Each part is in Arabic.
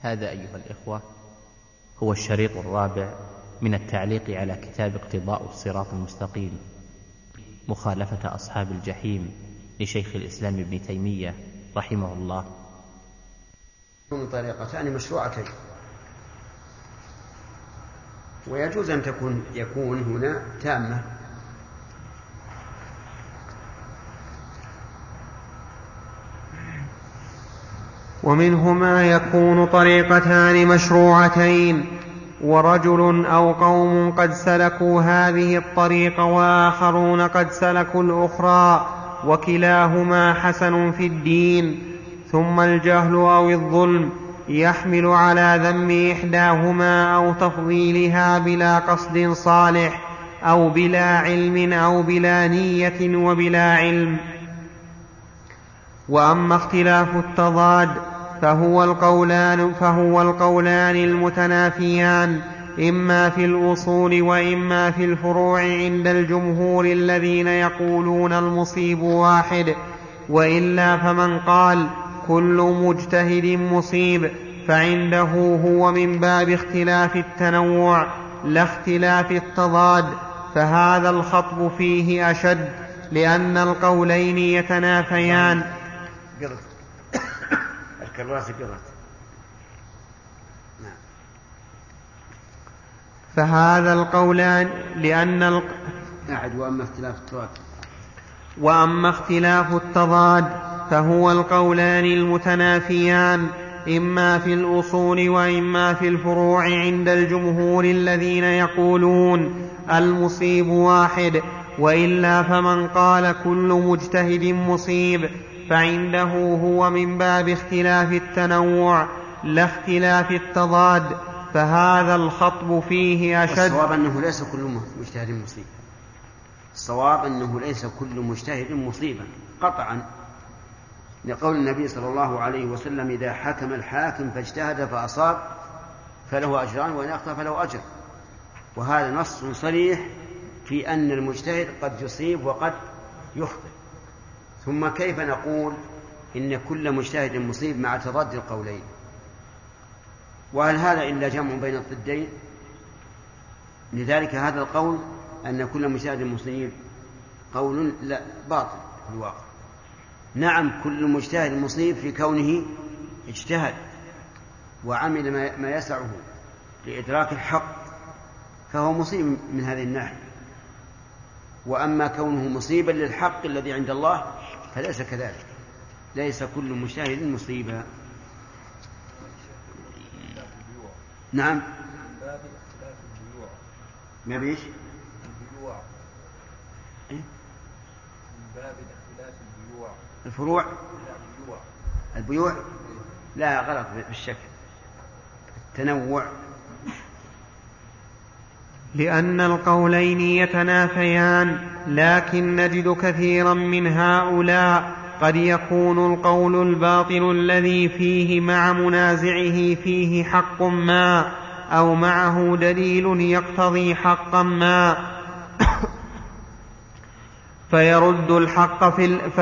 هذا أيها الإخوة هو الشريط الرابع من التعليق على كتاب اقتضاء الصراط المستقيم، مخالفة أصحاب الجحيم لشيخ الإسلام ابن تيمية رحمه الله. من طريقتان مشروعتين، ويجوز أن يكون هنا تامة. ومنهما يكون طريقتان مشروعتين، ورجل أو قوم قد سلكوا هذه الطريق وآخرون قد سلكوا الأخرى، وكلاهما حسن في الدين. ثم الجهل أو الظلم يحمل على ذم إحداهما أو تفضيلها بلا قصد صالح، أو بلا علم، أو بلا نية وبلا علم. وأما اختلاف التضاد فهو القولان المتنافيان، إما في الأصول وإما في الفروع عند الجمهور الذين يقولون المصيب واحد. وإلا فمن قال كل مجتهد مصيب فعنده هو من باب اختلاف التنوع لا اختلاف التضاد، فهذا الخطب فيه أشد، لأن القولين يتنافيان. فهذا القولان وأما اختلاف التضاد فهو القولان المتنافيان، إما في الأصول وإما في الفروع عند الجمهور الذين يقولون المصيب واحد. وإلا فمن قال كل مجتهد مصيب فعنده هو من باب اختلاف التنوع لا اختلاف التضاد، فهذا الخطب فيه أشد. الصواب أنه ليس كل مجتهد مصيب، الصواب أنه ليس كل مجتهد مصيبا قطعا، لقول النبي صلى الله عليه وسلم: إذا حكم الحاكم فاجتهد فأصاب فله أجران، وإن أخطأ فله أجر. وهذا نص صريح في أن المجتهد قد يصيب وقد يخطئ. ثم كيف نقول إن كل مجتهد مصيب مع تضاد القولين؟ وهل هذا إلا جمع بين الضدين؟ لذلك هذا القول أن كل مجتهد مصيب قول لا باطل في الواقع. نعم، كل مجتهد مصيب في كونه اجتهد وعمل ما يسعه لإدراك الحق، فهو مصيب من هذه الناحية. وأما كونه مصيبا للحق الذي عند الله فليس كذلك، ليس كل مجتهد مصيبا. نعم، ما بيش الفروع البيوع لا غلط بالشكل التنوع، لأن القولين يتنافيان. لكن نجد كثيرا من هؤلاء قد يكون القول الباطل الذي فيه مع منازعه فيه حق ما، أو معه دليل يقتضي حقا ما، فيرد الحق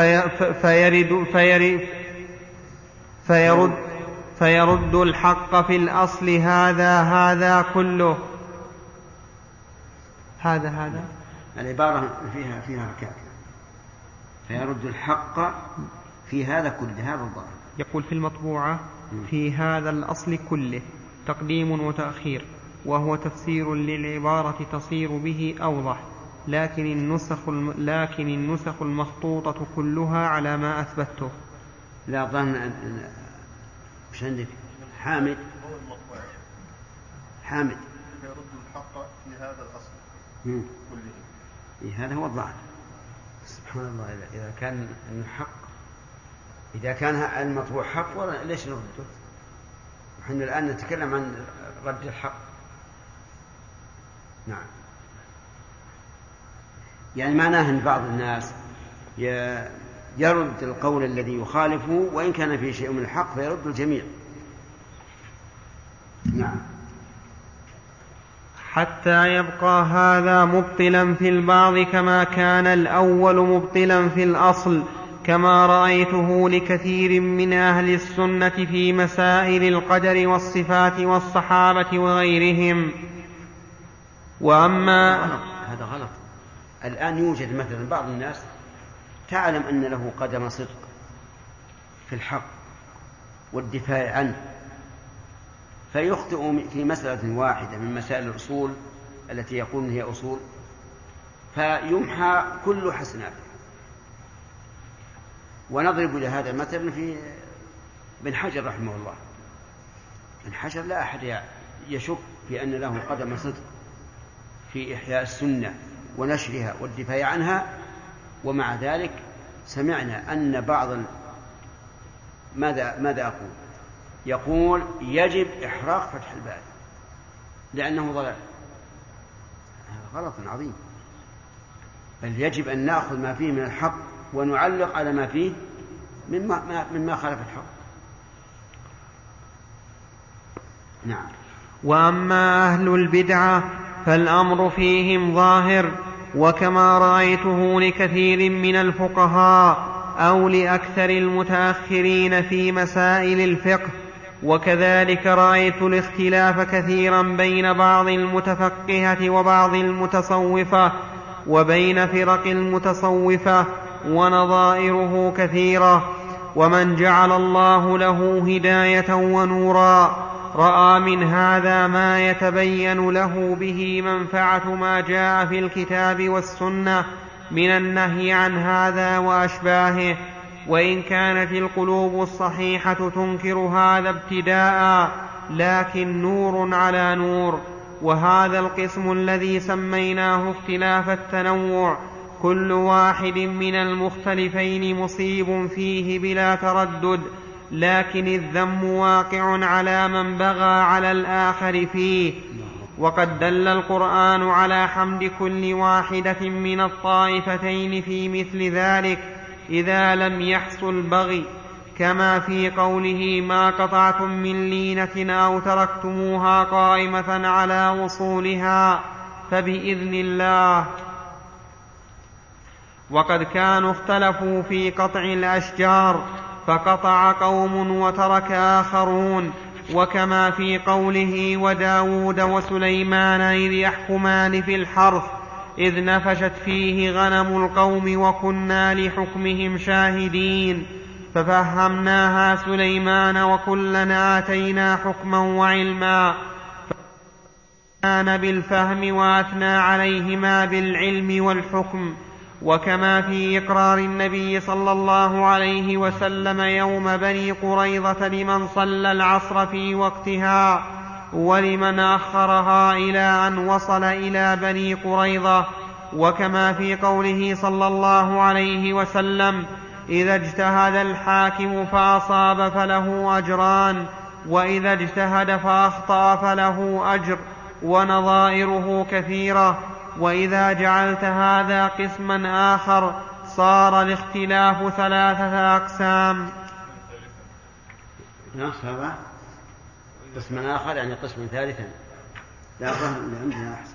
فيرد الحق في الأصل هذا كله. هذا العبارة فيها ركاكة. فيرد الحق في هذا كله، هذا الظاهر. يقول في المطبوعة في هذا الأصل كله تقديم وتأخير، وهو تفسير للعبارة تصير به أوضح، لكن النسخ المخطوطة كلها على ما أثبته. لا ظن مش عندك حامد يرد الحق في هذا الأصل كله. هذا هو الظاهر. سبحان الله، إذا كان المطبوع حق ليش نرده؟ نحن الآن نتكلم عن رد الحق. نعم، يعني معناه أن بعض الناس يرد القول الذي يخالفه وإن كان فيه شيء من الحق فيرد الجميع. نعم، حتى يبقى هذا مبطلا في البعض كما كان الأول مبطلا في الأصل، كما رأيته لكثير من أهل السنة في مسائل القدر والصفات والصحابة وغيرهم. وأما هذا غلط. الآن يوجد مثلا بعض الناس تعلم أن له قدم صدق في الحق والدفاع عنه، فيخطئ في مسألة واحدة من مسائل الأصول التي يقول هي أصول، فيمحى كل حسناته. ونضرب لهذا المثل في ابن حجر رحمه الله. ابن حجر لا أحد يشك في أن له قدم صدق في إحياء السنة ونشرها والدفاع عنها، ومع ذلك سمعنا أن بعض ماذا يقول يجب إحراق فتح الباري لأنه ضلال. هذا غلط عظيم، بل يجب أن نأخذ ما فيه من الحق ونعلق على ما فيه مما خالف الحق. نعم. وأما أهل البدعة فالأمر فيهم ظاهر، وكما رأيته لكثير من الفقهاء أو لأكثر المتأخرين في مسائل الفقه. وكذلك رأيت الاختلاف كثيرا بين بعض المتفقهة وبعض المتصوفة وبين فرق المتصوفة، ونظائره كثيرة. ومن جعل الله له هداية ونورا رأى من هذا ما يتبين له به منفعة ما جاء في الكتاب والسنة من النهي عن هذا وأشباهه، وإن كانت القلوب الصحيحة تنكر هذا ابتداء، لكن نور على نور. وهذا القسم الذي سميناه اختلاف التنوع كل واحد من المختلفين مصيب فيه بلا تردد، لكن الذم واقع على من بغى على الآخر فيه. وقد دل القرآن على حمد كل واحدة من الطائفتين في مثل ذلك إذا لم يحصل بغي، كما في قوله ما قطعتم من لينة أو تركتموها قائمة على وصولها فبإذن الله. وقد كانوا اختلفوا في قطع الأشجار فقطع قوم وترك آخرون، وكما في قوله وداود وسليمان إذ يحكمان في الحرث إذ نفشت فيه غنم القوم وكنا لحكمهم شاهدين ففهمناها سليمان وكلنا آتينا حكما وعلما، فكان بالفهم وأثنى عليهما بالعلم والحكم. وكما في إقرار النبي صلى الله عليه وسلم يوم بني قريظة لمن صلى العصر في وقتها ولمن أخرها إلى أن وصل إلى بني قريظة. وكما في قوله صلى الله عليه وسلم إذا اجتهد الحاكم فأصاب فله أجران، وإذا اجتهد فأخطأ فله أجر، ونظائره كثيرة. وإذا جعلت هذا قسما آخر صار الاختلاف 3 أقسام. هذا قسما آخر يعني قسم ثالثا. لا فهم عندنا أحسن.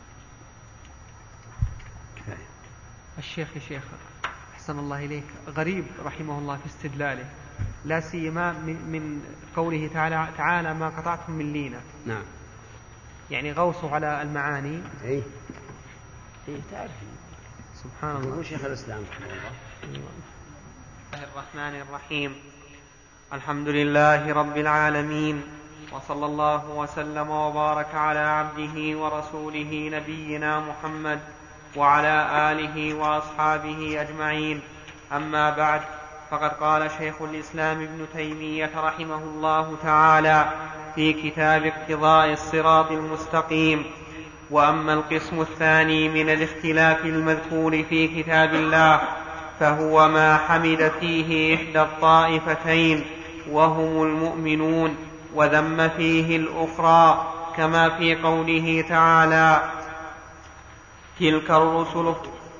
الشيخ يا شيخ أحسن الله إليك غريب رحمه الله في استدلاله، لا سيما من قوله تعالى ما قطعتم من لينة. نعم. يعني غوصوا على المعاني. إيه تعرف سبحان الله. هو شيخ الإسلام رحمه الله. بسم الله الرحمن الرحيم. الحمد لله رب العالمين، وصلى الله وسلم وبارك على عبده ورسوله نبينا محمد وعلى آله وأصحابه أجمعين. أما بعد، فقد قال شيخ الإسلام ابن تيمية رحمه الله تعالى في كتاب اقتضاء الصراط المستقيم: وأما القسم الثاني من الاختلاف المذكور في كتاب الله فهو ما حمد فيه إحدى الطائفتين وهم المؤمنون وذم فيه الأخرى، كما في قوله تعالى تلك الرسل.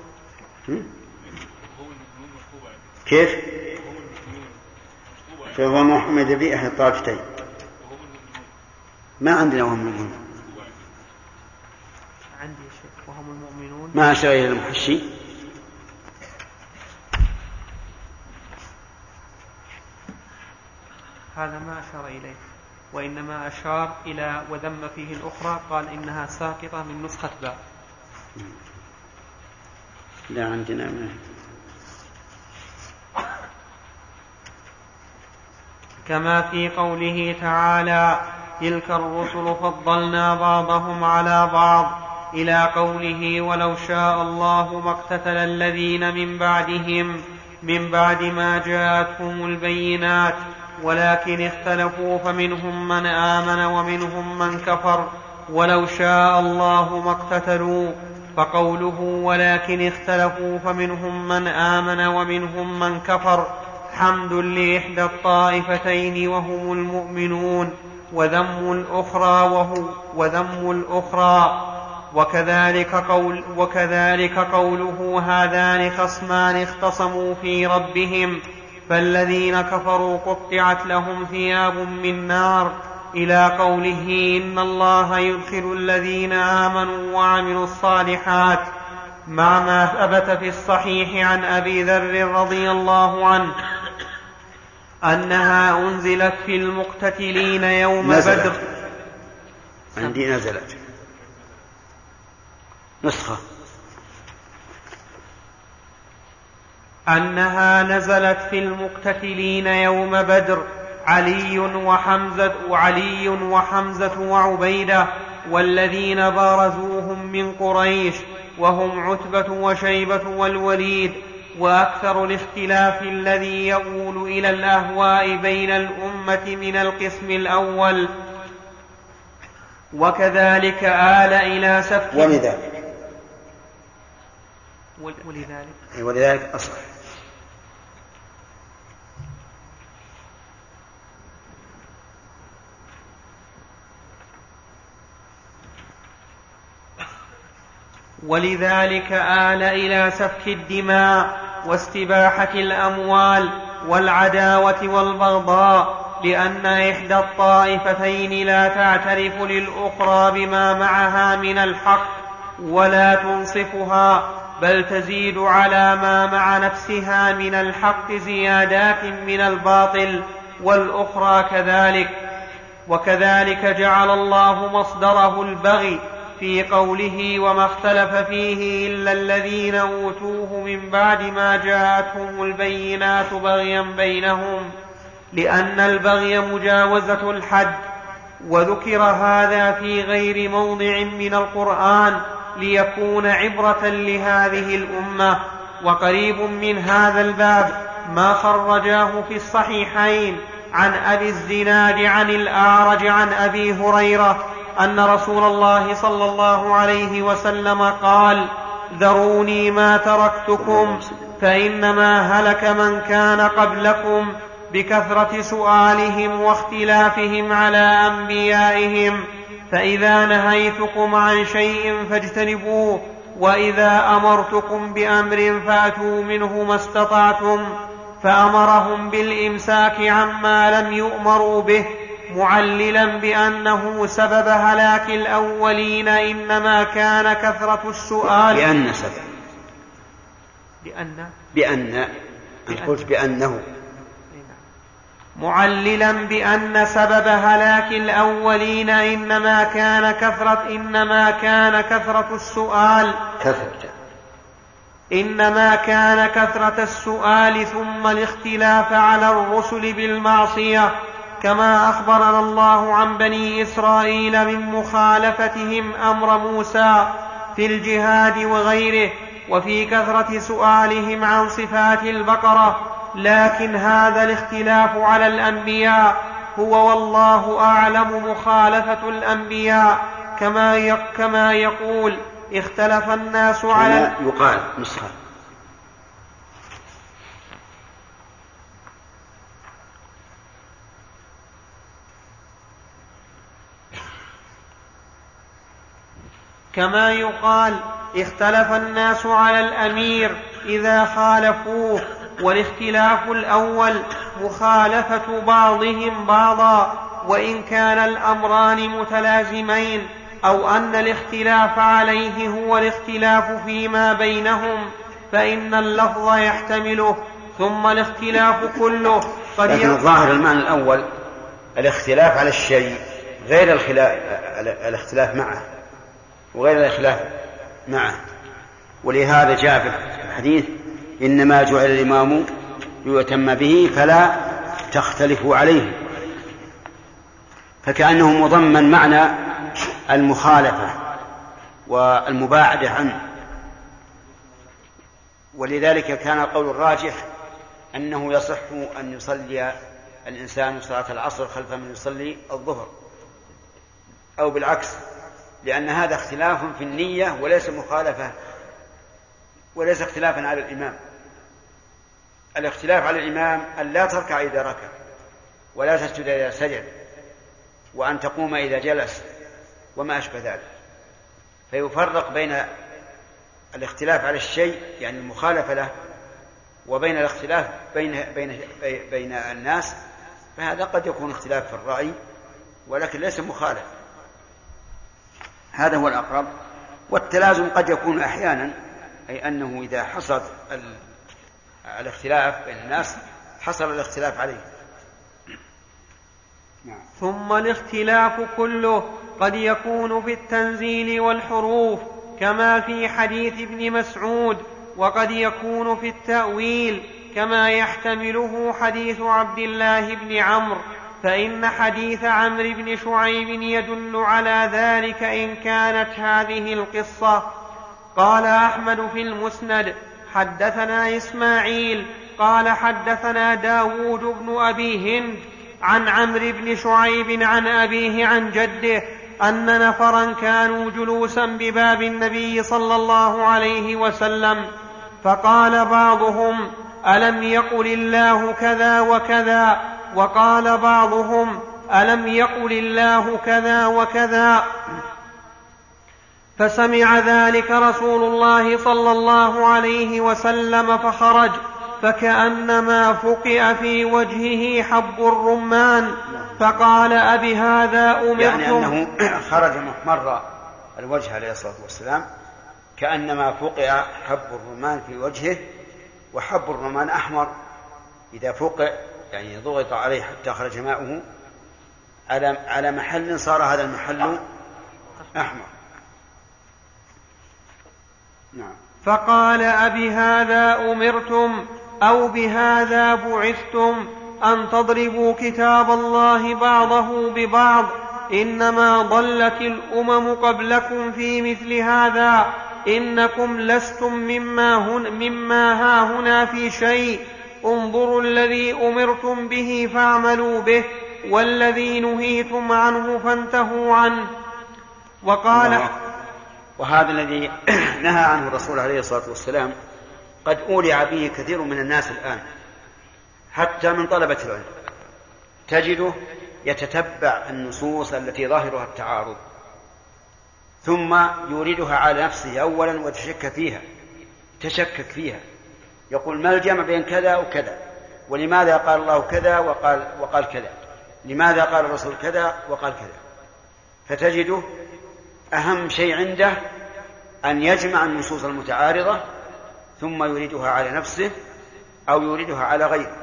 كيف؟ فهو محمد بإحدى الطائفتين. ما عندنا وهم المؤمنون. عندي شيء وهم المؤمنون ما أشار إلى المحشي. هذا ما أشار إليه، وإنما أشار إلى وذم فيه الأخرى، قال إنها ساقطة من نسخة باء. لا عندنا كما في قوله تعالى تلك الرسل فضلنا بعضهم على بعض، إلى قوله ولو شاء الله ما اقتتل الذين من بعدهم من بعد ما جاءتهم البينات ولكن اختلفوا فمنهم من آمن ومنهم من كفر ولو شاء الله ما اقتتلوا. فقوله ولكن اختلفوا فمنهم من آمن ومنهم من كفر حمد لإحدى الطائفتين وهم المؤمنون، وذم الأخرى وكذلك قوله هذان خصمان اختصموا في ربهم فالذين كفروا قطعت لهم ثياب من نار، إلى قوله إن الله يدخل الذين آمنوا وعملوا الصالحات، مع ما ثبت في الصحيح عن أبي ذر رضي الله عنه أنها أنزلت في المقتتلين يوم بدر. عندي نزلت نسخة أنها نزلت في المقتتلين يوم بدر علي وحمزة وعبيدة والذين بارزوهم من قريش، وهم عتبة وشيبة والوليد. وأكثر الاختلاف الذي يؤول إلى الأهواء بين الأمة من القسم الأول، وكذلك آل إلى سفك ولذلك أصح. ولذلك آل إلى سفك الدماء واستباحة الأموال والعداوة والبغضاء، لأن إحدى الطائفتين لا تعترف للأخرى بما معها من الحق ولا تنصفها، بل تزيد على ما مع نفسها من الحق زيادات من الباطل، والأخرى كذلك. وكذلك جعل الله مصدره البغي في قوله وما اختلف فيه إلا الذين أوتوه من بعد ما جاءتهم البينات بغيا بينهم، لأن البغي مجاوزة الحد. وذكر هذا في غير موضع من القرآن ليكون عبرة لهذه الأمة. وقريب من هذا الباب ما خرجاه في الصحيحين عن أبي الزناد عن الأعرج عن أبي هريرة أن رسول الله صلى الله عليه وسلم قال ذروني ما تركتكم فإنما هلك من كان قبلكم بكثرة سؤالهم واختلافهم على أنبيائهم، فإذا نهيتكم عن شيء فاجتنبوه، وإذا أمرتكم بأمر فأتوا منه ما استطعتم. فأمرهم بالإمساك عما لم يؤمروا به، معللا بأنه سبب هلاك الأولين إنما كان كثرة السؤال. بأنه معللا بأن سبب هلاك الأولين إنما كان كثرة السؤال، إنما كان كثرة السؤال ثم الاختلاف على الرسل بالمعصية، كما أخبرنا الله عن بني إسرائيل من مخالفتهم أمر موسى في الجهاد وغيره، وفي كثرة سؤالهم عن صفات البقرة. لكن هذا الاختلاف على الأنبياء هو والله أعلم مخالفة الأنبياء، كما يقول اختلف الناس على يقال نسخة كما يقال اختلف الناس على الأمير إذا خالفوه، والاختلاف الأول مخالفة بعضهم بعضا، وإن كان الأمران متلازمين، أو أن الاختلاف عليه هو الاختلاف فيما بينهم، فإن اللفظ يحتمله، ثم الاختلاف كله لكن الظاهر المعنى الأول الاختلاف على الشيء غير الاختلاف معه وغير الاختلاف معه. ولهذا جاء في الحديث إنما جعل الإمام ليؤتم به فلا تختلفوا عليه، فكأنه مضمن معنى المخالفة والمباعدة عنه. ولذلك كان القول الراجح أنه يصح أن يصلي الإنسان صلاة العصر خلف من يصلي الظهر، أو بالعكس، لأن هذا اختلاف في النية وليس مخالفة وليس اختلافا على الإمام. الاختلاف على الإمام أن لا تركع إذا ركع، ولا تسجد إذا سجد، وأن تقوم إذا جلس، وما أشبه ذلك. فيفرق بين الاختلاف على الشيء يعني المخالفة له، وبين الاختلاف بين الناس، فهذا قد يكون اختلاف في الرأي ولكن ليس مخالف. هذا هو الأقرب. والتلازم قد يكون أحيانا، أي أنه إذا حصل الاختلاف بين الناس حصل الاختلاف عليه. ثم الاختلاف كله قد يكون في التنزيل والحروف كما في حديث ابن مسعود، وقد يكون في التأويل كما يحتمله حديث عبد الله بن عمرو، فإن حديث عمرو بن شعيب يدل على ذلك إن كانت هذه القصة. قال أحمد في المسند حدثنا إسماعيل قال حدثنا داود بن أبي هند عن عمرو بن شعيب عن أبيه عن جده أن نفرا كانوا جلوسا بباب النبي صلى الله عليه وسلم، فقال بعضهم ألم يقل الله كذا وكذا، وقال بعضهم ألم يقل الله كذا وكذا، فسمع ذلك رسول الله صلى الله عليه وسلم فخرج، فكأنما فقئ في وجهه حب الرمان، فقال أبهذا أمرتم؟ يعني أنه خرج محمر الوجه عليه الصلاة والسلام، كأنما فقئ حب الرمان في وجهه، وحب الرمان أحمر، إذا فقئ يعني ضغط عليه حتى خرج ماؤه على محل صار هذا المحل أحمر. نعم. فقال أبهذا أمرتم أو بهذا بعثتم أن تضربوا كتاب الله بعضه ببعض؟ إنما ضلت الأمم قبلكم في مثل هذا، إنكم لستم مما هاهنا في شيء، انظروا الذي أمرتم به فاعملوا به، والذي نهيتم عنه فانتهوا عنه. وهذا الذي نهى عنه الرسول عليه الصلاة والسلام قد أولع به كثير من الناس الآن، حتى من طلبة العلم تجده يتتبع النصوص التي ظاهرها التعارض، ثم يوردها على نفسه أولا وتشكك فيها، يقول ما الجمع بين كذا وكذا، ولماذا قال الله كذا وقال كذا، لماذا قال الرسول كذا وقال كذا. فتجده أهم شيء عنده أن يجمع النصوص المتعارضة ثم يريدها على نفسه أو يريدها على غيره.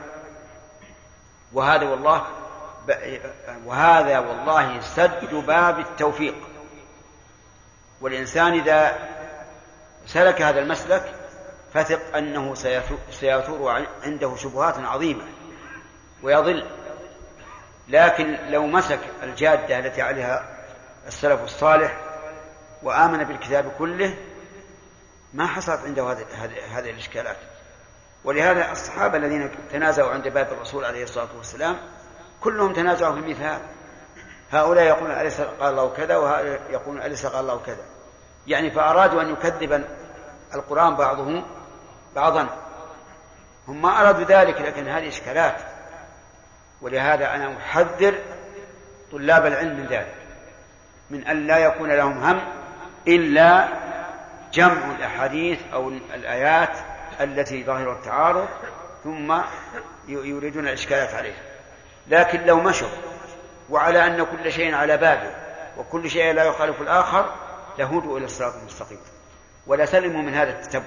وهذا والله سد باب التوفيق. والإنسان إذا سلك هذا المسلك فثق أنه سيثور عنده شبهات عظيمة ويضل. لكن لو مسك الجادة التي عليها السلف الصالح وآمن بالكتاب كله ما حصلت عنده هذه الإشكالات. ولهذا الصحابة الذين تنازعوا عند باب الرسول عليه الصلاة والسلام كلهم تنازعوا في المثال، هؤلاء يقولون أليس قال الله كذا، وهؤلاء يقولون أليس قال الله كذا، يعني فأرادوا أن يكذب القرآن بعضهم بعضا. هم ما أرادوا ذلك، لكن هذه إشكالات. ولهذا أنا أحذر طلاب العلم من ذلك، من أن لا يكون لهم هم إلا جمع الأحاديث أو الآيات التي ظاهر التعارض ثم يريدون الإشكالات عليها. لكن لو مشوا وعلى أن كل شيء على بابه وكل شيء لا يخالف الآخر لهدوا إلى الصراط المستقيم ولا سلموا من هذا التتبع.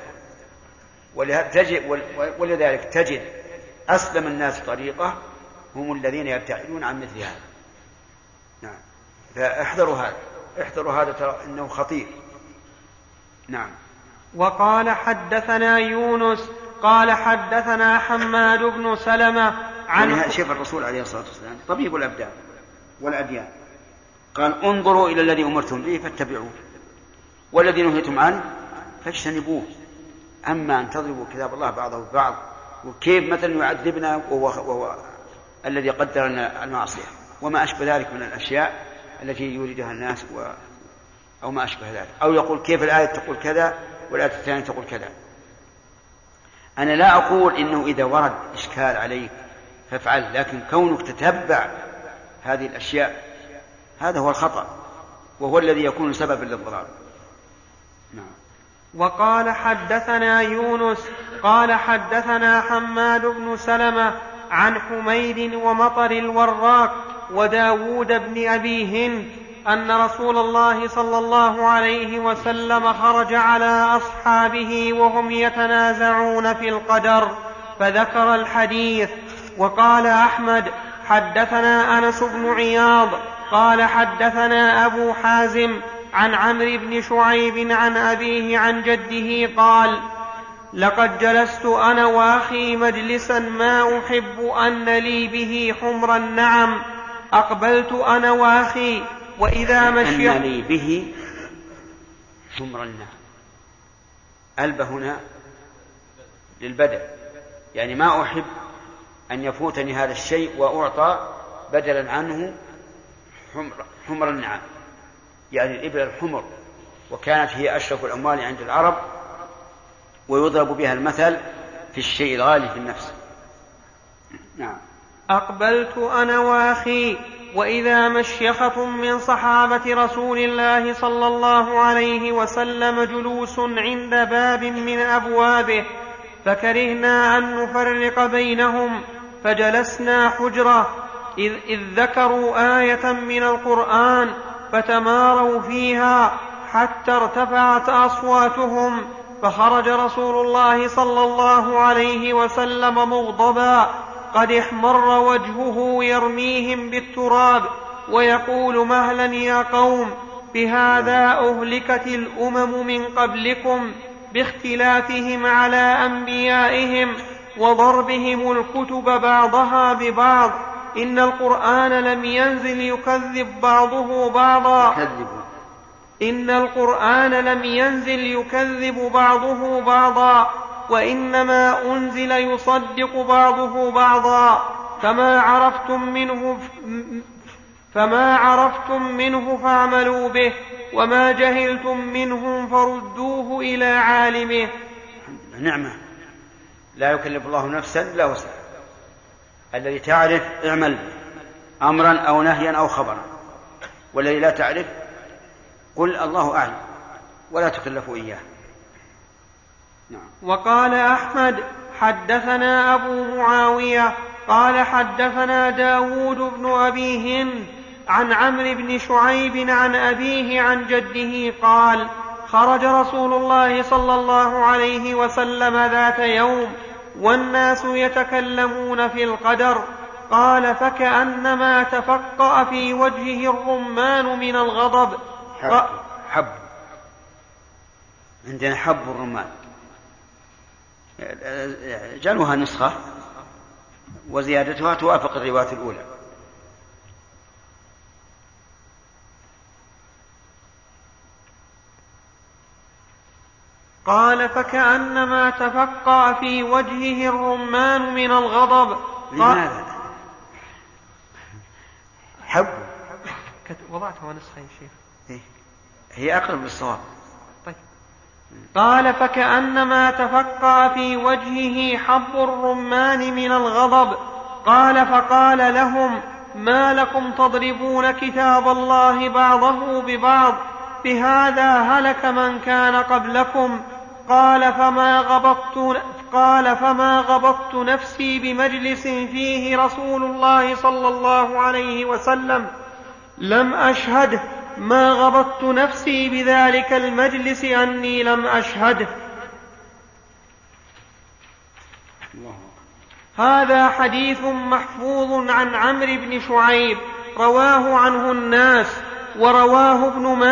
ولذلك تجد أسلم الناس طريقة هم الذين يبتعدون عن مثل هذا. نعم. فاحذروا هذا، احذروا هذا، ترى إنه خطير. نعم. وقال حدثنا يونس قال حدثنا حماد بن سلمة عن شيخ الرسول عليه الصلاة والسلام طبيب الأبدان والأديان، قال انظروا إلى الذي أمرتم به فاتبعوه والذي نهيتم عنه فاجتنبوه. أما أن تضربوا كتاب الله بعضه ببعض، وكيف مثلا يعذبنا وهو الذي قدر لنا المعصية وما أشبه ذلك من الأشياء التي يريدها الناس أو ما أشبه ذلك، أو يقول كيف الآية تقول كذا والآية الثانية تقول كذا. أنا لا أقول إنه إذا ورد إشكال عليك فافعل، لكن كونك تتبع هذه الأشياء هذا هو الخطأ، وهو الذي يكون سببا للضرر. نعم. وقال حدثنا يونس قال حدثنا حماد بن سلمة عن حميد ومطر الوراق وداود بن أبي هند أن رسول الله صلى الله عليه وسلم خرج على أصحابه وهم يتنازعون في القدر فذكر الحديث. وقال أحمد حدثنا أنس بن عياض قال حدثنا أبو حازم عن عمرو بن شعيب عن أبيه عن جده قال لقد جلست أنا وأخي مجلسا ما أحب أن لي به حمر النعم، أقبلت أنا وأخي وإذا مشي أن لي به حمر النعم، ألب هنا للبدل، يعني ما أحب أن يفوتني هذا الشيء وأعطى بدلا عنه حمر النعم، يعني الإبل الحمر، وكانت هي أشرف الأموال عند العرب ويضرب بها المثل في الشيء الغالي في النفس. نعم. أقبلت أنا وأخي وإذا مشيخة من صحابة رسول الله صلى الله عليه وسلم جلوس عند باب من أبوابه، فكرهنا أن نفرق بينهم فجلسنا حجرة إذ ذكروا آية من القرآن فتماروا فيها حتى ارتفعت أصواتهم، فخرج رسول الله صلى الله عليه وسلم مغضبا قد احمر وجهه يرميهم بالتراب ويقول مهلا يا قوم، بهذا أهلكت الأمم من قبلكم باختلافهم على أنبيائهم وضربهم الكتب بعضها ببعض، إن القرآن لم ينزل يكذب بعضه بعضا إن القرآن لم ينزل يكذب بعضه بعضا وإنما أنزل يصدق بعضه بعضا، فما عرفتم منه فاعملوا به وما جهلتم منه فردوه إلى عالمه. نعمة، لا يكلف الله نفسا إلا وسعها، الذي تعرف اعمل أمرا أو نهيا أو خبرا، والذي لا تعرف قل الله أعلم ولا تكلفوا إياه. نعم. وقال أحمد حدثنا أبو معاوية قال حدثنا داود بن أبي هند عن عمرو بن شعيب عن أبيه عن جده قال خرج رسول الله صلى الله عليه وسلم ذات يوم والناس يتكلمون في القدر، قال فكأنما تفقأ في وجهه الرمان من الغضب. حب عندنا حب الرمان، جعلوها نسخة وزيادتها توافق الرواية الأولى. قال فكأنما تفقأ في وجهه الرمان من الغضب. لماذا؟ حب وضعتها نسخة يا شيخ، هي أقرب للصواب. طيب. قال فكأنما تفقأ في وجهه حب الرمان من الغضب. قال فقال لهم ما لكم تضربون كتاب الله بعضه ببعض، بهذا هلك من كان قبلكم. قال فما غبطت نفسي بمجلس فيه رسول الله صلى الله عليه وسلم لم أشهده، ما غبطت نفسي بذلك المجلس أني لم أشهده. هذا حديث محفوظ عن عمرو بن شعيب. رواه عنه الناس، ورواه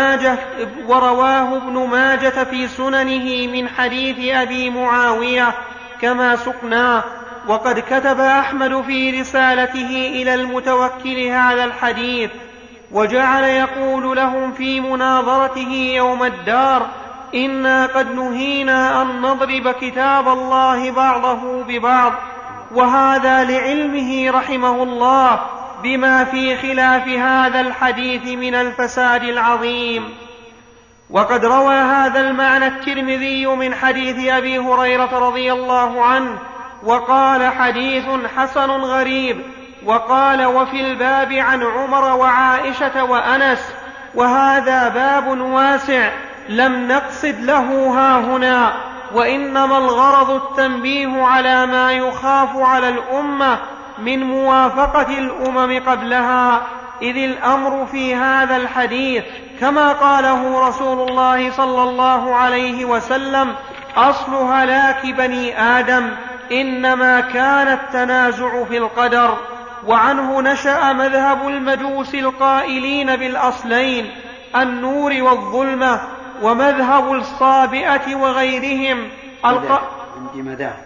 ابن ماجة في سننه من حديث أبي معاوية كما سقناه. وقد كتب أحمد في رسالته إلى المتوكل هذا الحديث، وجعل يقول لهم في مناظرته يوم الدار: إنا قد نهينا أن نضرب كتاب الله بعضه ببعض، وهذا لعلمه رحمه الله بما في خلاف هذا الحديث من الفساد العظيم. وقد روى هذا المعنى الترمذي من حديث أبي هريرة رضي الله عنه وقال: حديث حسن غريب. وقال: وفي الباب عن عمر وعائشة وأنس. وهذا باب واسع لم نقصد له هاهنا، وإنما الغرض التنبيه على ما يخاف على الأمة من موافقة الأمم قبلها، إذ الأمر في هذا الحديث كما قاله رسول الله صلى الله عليه وسلم: أصل هلاك بني آدم إنما كان التنازع في القدر. وعنه نشأ مذهب المجوس القائلين بالأصلين النور والظلمة، ومذهب الصابئة وغيرهم عندي مذاهب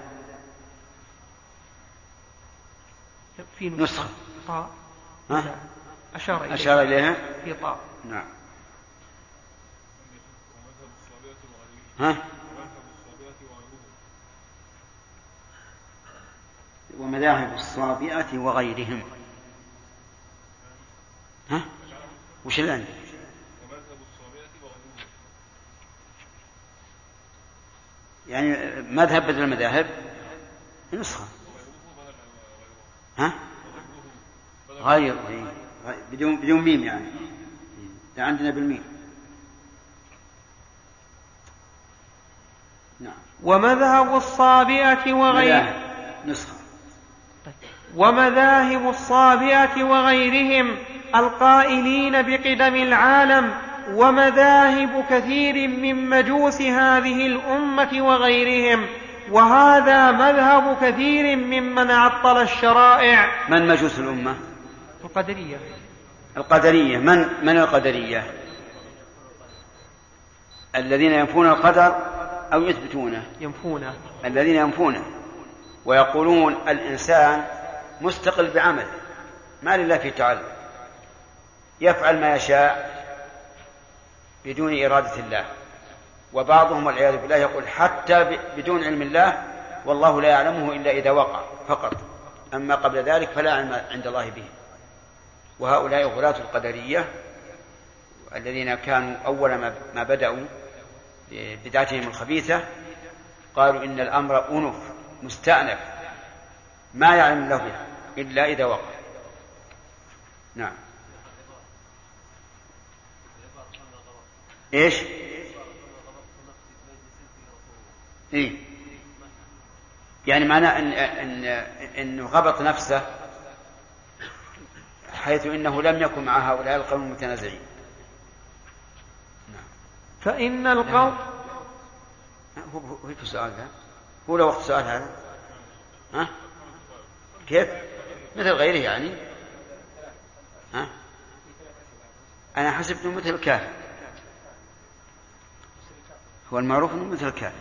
في نسخة أشار إليها في طاء. نعم. ومذاهب الصابئة وغيرهم. وش اللي عندي؟ يعني مذهب بدل المذاهب نسخة. غير بدون ميم، يعني ده عندنا بالميم. نعم. ومذهب الصابئة وغيرهم نسخة. ومذاهب الصابئة وغيرهم القائلين بقدم العالم، ومذاهب كثير من مجوس هذه الأمة وغيرهم، وهذا مذهب كثير ممن عطل الشرائع. من مجوس الأمة؟ القدرية. من القدرية؟ الذين ينفون القدر أو يثبتونه؟ ينفونه. الذين ينفونه ويقولون الإنسان مستقل بعمله، ما لله في تعالى، يفعل ما يشاء بدون إرادة الله. وبعضهم والعياذ بالله يقول حتى بدون علم الله، والله لا يعلمه إلا إذا وقع فقط، أما قبل ذلك فلا علم عند الله به. وهؤلاء غلاة القدرية الذين كانوا أول ما بدأوا بدعتهم الخبيثة قالوا إن الأمر أنف مستأنف ما يعلم الله به إلا إذا وقع. نعم. إيش؟ إيه؟ يعني معناه إنه غبط نفسه حيث إنه لم يكن مع هؤلاء القوم المتنازعين. فإن القوم هو في السؤال هذا، هو لو وقت السؤال هذا كيف مثل غيره يعني أنا حسبت إنه مثل الكافر، هو المعروف إنه مثل الكافر.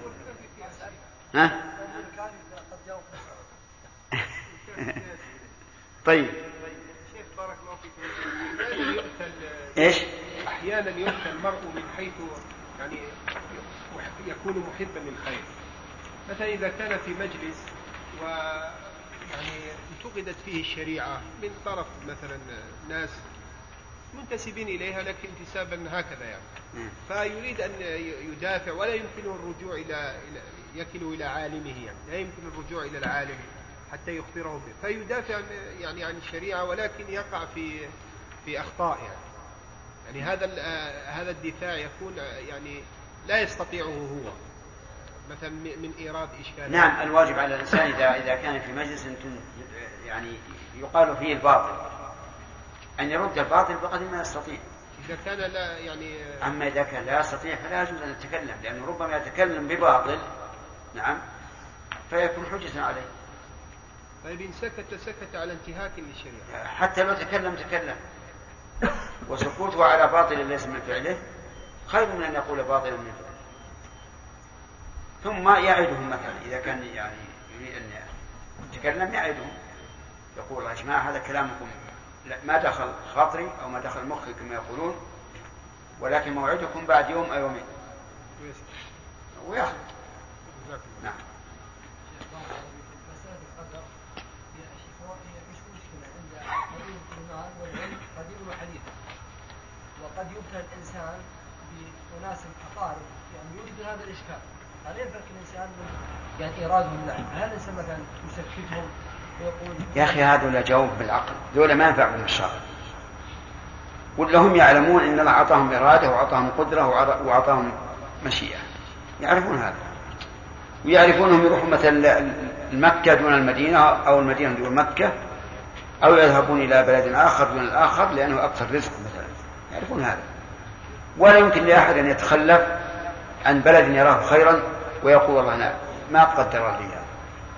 طيب شيخ بارك الله فيكم. إيش؟ أحيانا يؤتى المرء من حيث يعني يكون محبا للخير. مثلا إذا كان في مجلس ويعني انتقدت فيه الشريعة من طرف مثلا ناس منتسبين إليها لكن انتسابا هكذا يعني، فيريد أن يدافع ولا يمكنه الرجوع يكل إلى عالمه، يعني لا يمكن الرجوع إلى العالم حتى يخبره به، فيدافع يعني عن الشريعة ولكن يقع في أخطاء يعني هذا الدفاع يكون يعني لا يستطيعه هو مثلا من إيراد إشكال. نعم. الواجب على الإنسان إذا كان في مجلس يعني يقال فيه الباطل أن يرد الباطل بقدر ما يستطيع. إذا كان لا يعني أما إذا كان لا يستطيع فلا يجوز أن يتكلم، لأنه ربما يتكلم بباطل نعم فيكون حجة عليه. طيب إن سكت على انتهاك للشريعة، حتى لو تكلم وسكوته على باطل ليس من فعله خير من أن يقول باطلا من فعله. ثم يعدهم مثلا إذا كان يعني يريد أن يتكلم يعدهم يقول يا جماعة هذا كلامكم ما دخل خاطري أو ما دخل مخي كما يقولون، ولكن موعدكم بعد يوم أو يومين ويأخذ. نعم. وقد يبتلى الإنسان بأناس أقارب يعني يوجد هذا الإشكال، هل ينفك الإنسان من يعني إيرادهم له؟ هل الإنسان مثلا يسكتهم ويقول يا أخي هذا لا جاوب بالعقل، ذولا ما ينفعهم الشرع، ولا هم يعلمون إن الله أعطاهم إرادة وأعطاهم قدرة وأعطاهم مشيئة، يعرفون هذا، ويعرفونهم يروحون مثلا مكة دون المدينة أو المدينة دون مكة، أو يذهبون إلى بلد آخر دون الآخر لأنه أكثر رزق مثلا، يعرفون هذا. ولا يمكن لأحد أن يتخلف عن بلد يراه خيرا ويقول والله أنا ما قدر لي هذا.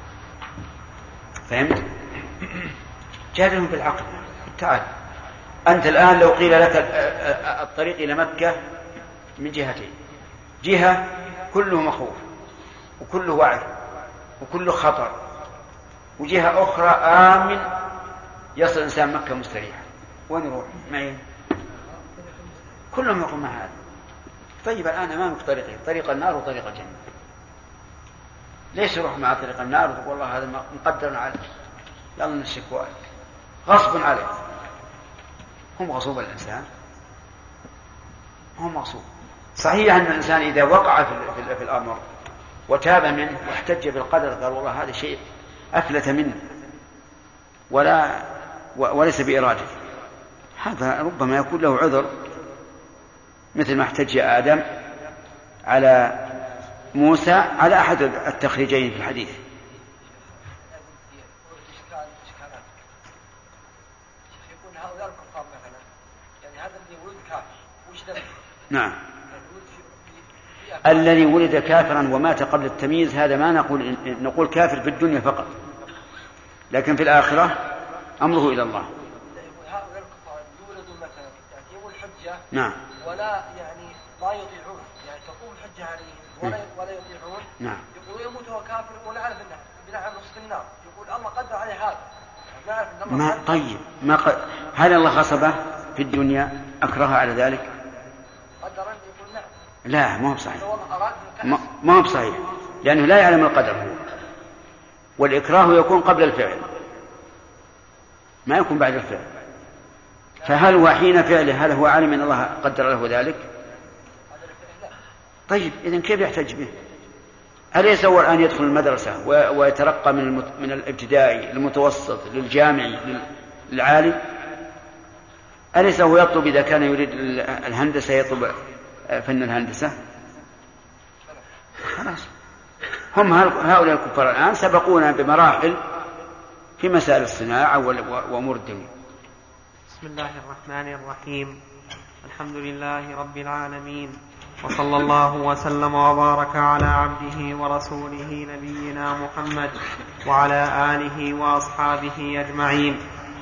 فهمت؟ جادلهم بالعقل. تعال أنت الآن لو قيل لك الطريق إلى مكة من جهتين، جهة كله مخوف وكله وعي وكله خطر، وجهة أخرى آمن يصل إنسان مكة مستريح، وين يروح معين؟ كلهم يقول ما هذا. طيب الآن أمامك طريقين، طريق النار وطريق الجنة، ليش يروح مع طريق النار وتقول والله هذا مقدر عليه يلا نشكوى غصب عليه؟ هم غصوب الإنسان، هم غصوب. صحيح أن الإنسان إذا وقع في الأمر وتاب منه واحتج بالقدر قال والله هذا شيء أفلت منه وليس بإرادة، هذا ربما يكون له عذر، مثل ما احتج آدم على موسى على أحد التخريجين في الحديث. نعم. الذي ولد كافرا ومات قبل التمييز هذا ما نقول كافر في الدنيا فقط، لكن في الآخرة أمره إلى الله. نعم. ولا يعني لا يطيعون، يعني تقوم الحجة عليهم ولا يطيعون. نعم. يقول يموت وهو كافر يقول لا أعرف أنه بناء نصف النار، يقول الله قدر عليه هذا. ما طيب هل الله غصبه في الدنيا أكره على ذلك؟ قدر يقول نعم. لا ما هو بصحيح، ما هو بصحيح، لأنه لا يعلم القدر هو، والإكراه يكون قبل الفعل ما يكون بعد الفعل. فهل هو حين فعله هل هو عالم أن الله قدر له ذلك؟ طيب إذن كيف يحتج به؟ أليس هو الآن يدخل المدرسة ويترقى من الابتدائي للمتوسط للجامعي للعالي؟ أليس هو يطلب إذا كان يريد الهندسة يطلب فن الهندسة؟ خلاص. هم هؤلاء الكفار الآن سبقونا بمراحل في مسائل الصناعة وأمور الدنيا. بسم الله الرحمن الرحيم. الحمد لله رب العالمين، وصلى الله وسلم وبارك على عبده ورسوله نبينا محمد وعلى آله وأصحابه أجمعين.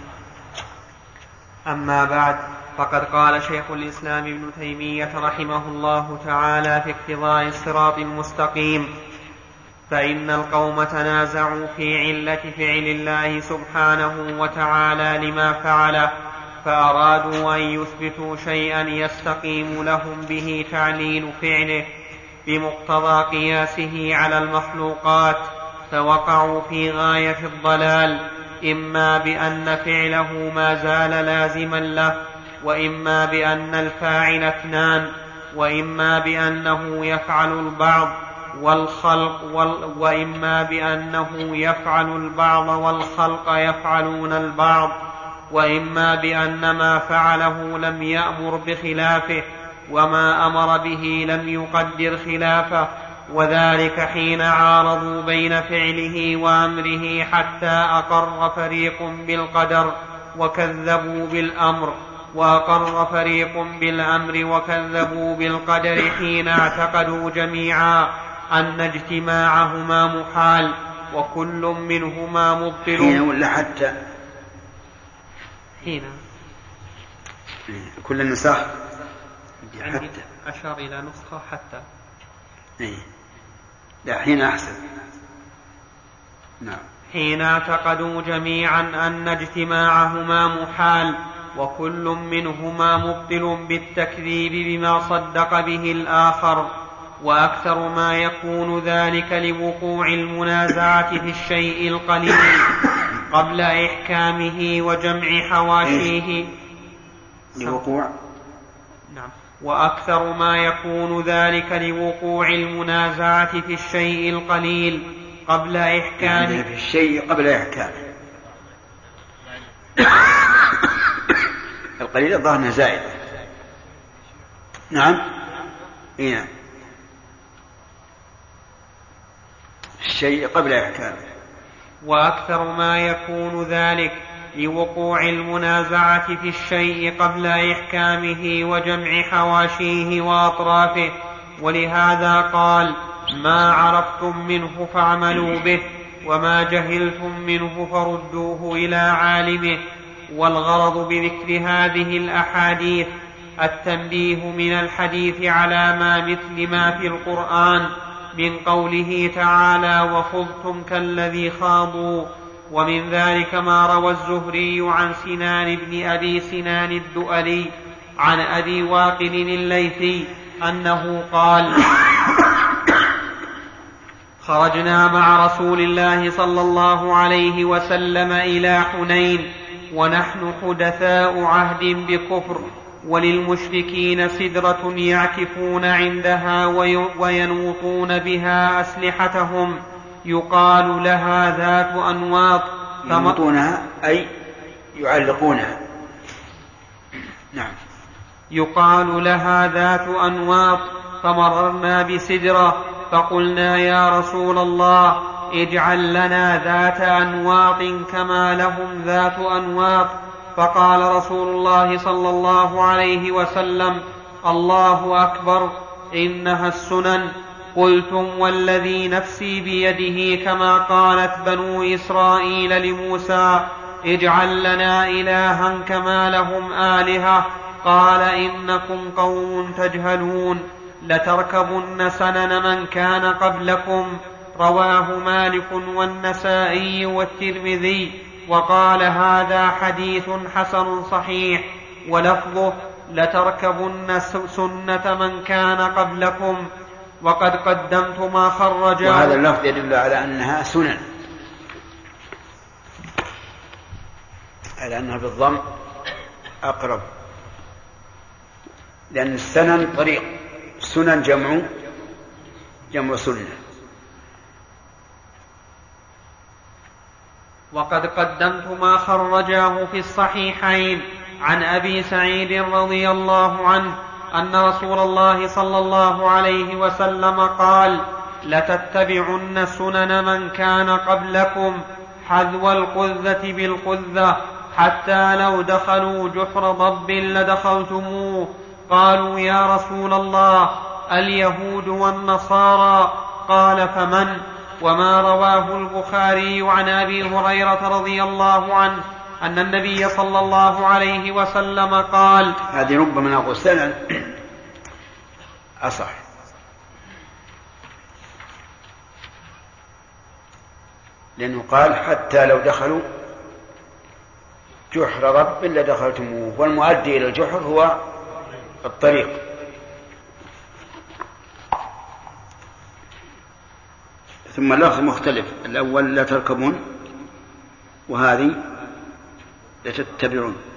أما بعد، فقد قال شيخ الإسلام ابن تيمية رحمه الله تعالى في اقتضاء الصراط المستقيم: فإن القوم تنازعوا في علة فعل الله سبحانه وتعالى لما فعله، فأرادوا أن يثبتوا شيئا يستقيم لهم به تعليل فعله بمقتضى قياسه على المخلوقات، فوقعوا في غاية الضلال، إما بأن فعله ما زال لازما له، وإما بأن الفاعل اثنان، وإما بأنه يفعل البعض وإما بأنه يفعل البعض والخلق يفعلون البعض، وإما بأن ما فعله لم يأمر بخلافه، وما أمر به لم يقدر خلافه، وذلك حين عارضوا بين فعله وأمره حتى أقر فريق بالقدر وكذبوا بالأمر، وأقر فريق بالأمر وكذبوا بالقدر حين اعتقدوا جميعا أن اجتماعهما محال وكل منهما مبطل. حين ولا حتى؟ كل النسخ حتى أشار إلى نسخة حتى لا حين أحسن. نعم. حين اعتقدوا جميعا أن اجتماعهما محال وكل منهما مبطل بالتكذيب بما صدق به الآخر، وأكثر ما يكون ذلك لوقوع المنازعة في الشيء القليل قبل إحكامه وجمع حواشيه وأكثر ما يكون ذلك لوقوع المنازعة في الشيء القليل قبل إحكامه في الشيء قبل إحكامه. القليل الظاهر زائد. نعم. الشيء قبل إحكامه. وأكثر ما يكون ذلك لوقوع المنازعة في الشيء قبل إحكامه وجمع حواشيه وأطرافه، ولهذا قال: ما عرفتم منه فاعملوا به، وما جهلتم منه فردوه إلى عالمه. والغرض بذكر هذه الأحاديث التنبيه من الحديث على ما مثل ما في القرآن من قوله تعالى: وخذتم كالذي خاضوا. ومن ذلك ما روى الزهري عن سنان بن أبي سنان الدؤلي عن أبي واقد الليثي أنه قال: خرجنا مع رسول الله صلى الله عليه وسلم إلى حنين ونحن حدثاء عهد بكفر، وللمشركين سدرة يعكفون عندها وينوطون بها أسلحتهم يقال لها ذات أنواط. ينوطونها أي يعلقونها. نعم. يقال لها ذات أنواط. فمررنا بسدرة فقلنا: يا رسول الله، اجعل لنا ذات أنواط كما لهم ذات أنواط. فقال رسول الله صلى الله عليه وسلم: الله أكبر، إنها السنن. قلتم: والذي نفسي بيده كما قالت بنو إسرائيل لموسى: اجعل لنا إلها كما لهم آلهة. قال: إنكم قوم تجهلون، لتركبن سنن من كان قبلكم. رواه مالك والنسائي والترمذي، وقال: هذا حديث حسن صحيح. ولفظه: لتركبن سنة من كان قبلكم. وقد قدمت ما خرجه. وهذا اللفظ يدل على أنها سنن، على أنها بالضم أقرب، لأن السنن طريق، سنن جمع سنة. وقد قدمت ما خرجه في الصحيحين عن أبي سعيد رضي الله عنه أن رسول الله صلى الله عليه وسلم قال: لتتبعن سنن من كان قبلكم حذو القذة بالقذة، حتى لو دخلوا جحر ضب لدخلتموه. قالوا: يا رسول الله، اليهود والنصارى؟ قال: فمن؟ وما رواه البخاري عن أبي هريرة رضي الله عنه أن النبي صلى الله عليه وسلم قال. هذه ربما نقول سنن أصح، لأنه قال: حتى لو دخلوا جحر رب لدخلتموه، والمؤدي إلى الجحر هو الطريق. ثم اللفظ مختلف، الأول لا تركبون، وهذه لتتبعون.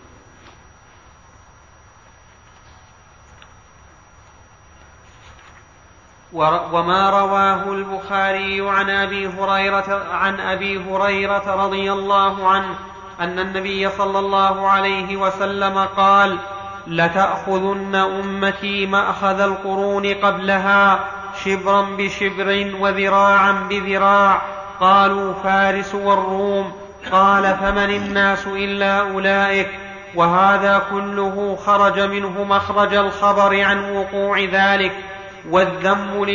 وما رواه البخاري عن أبي هريرة رضي الله عنه أن النبي صلى الله عليه وسلم قال: لتأخذن أمتي مأخذ القرون قبلها، شبرا بشبر وذراعا بذراع. قالوا: فارس والروم. قال: فمن الناس إلا أولئك. وهذا كله خرج منه مخرج الخبر عن وقوع ذلك، والذم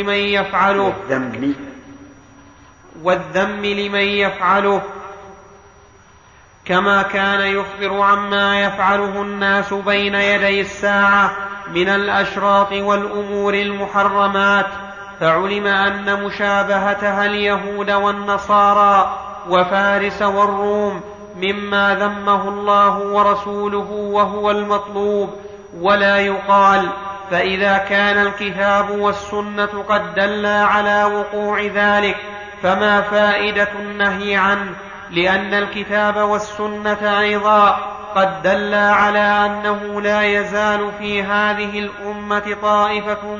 لمن يفعله كما كان يخبر عما يفعله الناس بين يدي الساعة من الأشراط والأمور المحرمات، فعلم أن مشابهتها اليهود والنصارى وفارس والروم مما ذمه الله ورسوله وهو المطلوب. ولا يقال فإذا كان الكتاب والسنة قد دلا على وقوع ذلك فما فائدة النهي عنه، لأن الكتاب والسنة أيضا قد دلا على أنه لا يزال في هذه الأمة طائفة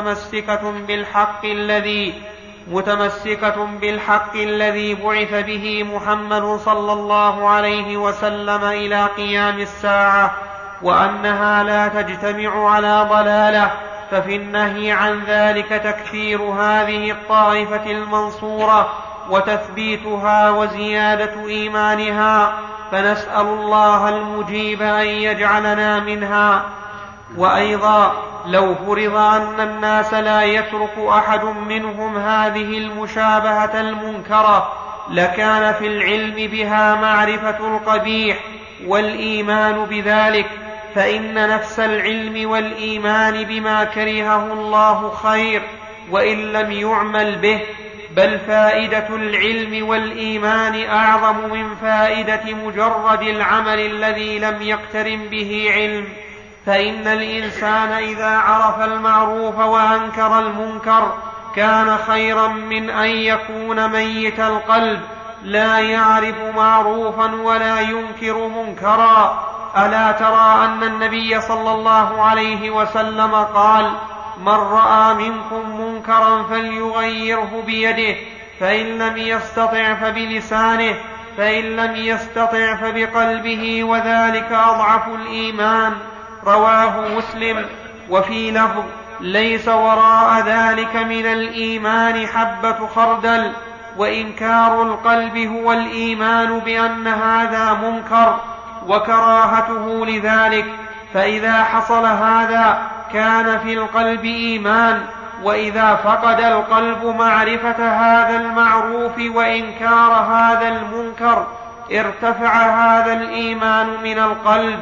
متمسكة بالحق الذي بعث به محمد صلى الله عليه وسلم إلى قيام الساعة، وأنها لا تجتمع على ضلالة، ففي النهي عن ذلك تكثير هذه الطائفة المنصورة وتثبيتها وزيادة إيمانها، فنسأل الله المجيب أن يجعلنا منها. وأيضا لو فرض أن الناس لا يترك أحد منهم هذه المشابهة المنكرة لكان في العلم بها معرفة القبيح والإيمان بذلك، فإن نفس العلم والإيمان بما كرهه الله خير وإن لم يعمل به، بل فائدة العلم والإيمان أعظم من فائدة مجرد العمل الذي لم يقترن به علم. فإن الإنسان إذا عرف المعروف وأنكر المنكر كان خيرا من أن يكون ميت القلب لا يعرف معروفا ولا ينكر منكرا. ألا ترى أن النبي صلى الله عليه وسلم قال: من رأى منكم منكرا فليغيره بيده، فإن لم يستطع فبلسانه، فإن لم يستطع فبقلبه، وذلك أضعف الإيمان. رواه مسلم. وفي لفظ: ليس وراء ذلك من الإيمان حبة خردل. وإنكار القلب هو الإيمان بأن هذا منكر وكراهته لذلك، فإذا حصل هذا كان في القلب إيمان، وإذا فقد القلب معرفة هذا المعروف وإنكار هذا المنكر ارتفع هذا الإيمان من القلب.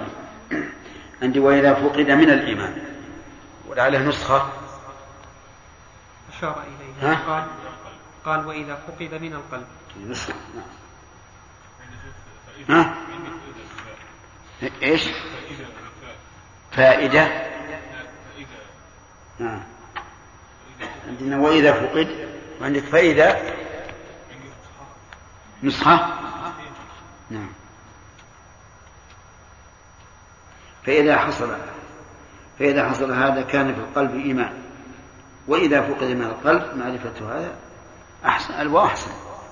عندي وإذا فقد من الإيمان، ولعله نسخة أشار إليه قال وإذا فقد من القلب. ها؟ إيش؟ فائدة. عندنا وإذا فقد، وعندك فائدة نسخة. نعم. فإذا حصل هذا كان في القلب إيمان، وإذا فقد من القلب معرفة هذا أحسن وأحسن.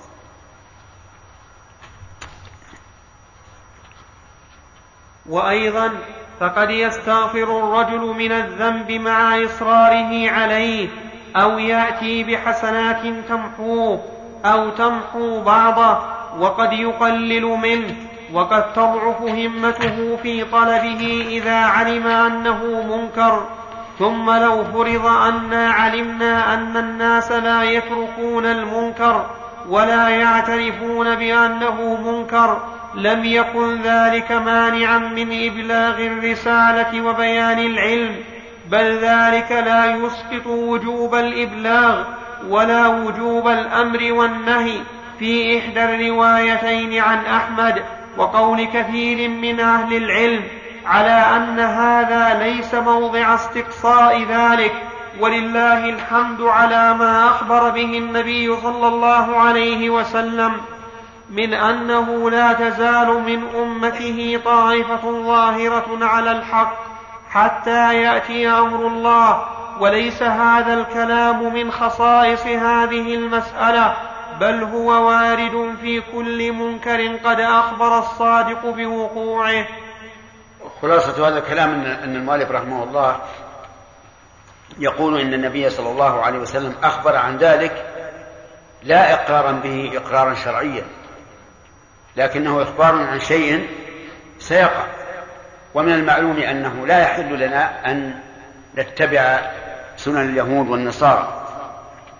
وأيضا فقد يستغفر الرجل من الذنب مع إصراره عليه، أو يأتي بحسنات تمحوه أو تمحو بعضه، وقد يقلل منه، وقد تضعف همته في طلبه إذا علم أنه منكر. ثم لو فرض أنا علمنا أن الناس لا يتركون المنكر ولا يعترفون بأنه منكر لم يكن ذلك مانعا من إبلاغ الرسالة وبيان العلم، بل ذلك لا يسقط وجوب الإبلاغ ولا وجوب الأمر والنهي في إحدى الروايتين عن أحمد وقول كثير من أهل العلم على أن هذا ليس موضع استقصاء ذلك، ولله الحمد على ما أخبر به النبي صلى الله عليه وسلم من أنه لا تزال من أمته طائفة ظاهرة على الحق حتى يأتي أمر الله. وليس هذا الكلام من خصائص هذه المسألة، بل هو وارد في كل منكر قد أخبر الصادق بوقوعه. خلاصة هذا الكلام أن المؤلف رحمه الله يقول إن النبي صلى الله عليه وسلم أخبر عن ذلك لا إقرارا به إقرارا شرعيا، لكنه إخبار عن شيء سيقع. ومن المعلوم أنه لا يحل لنا أن نتبع سنن اليهود والنصارى،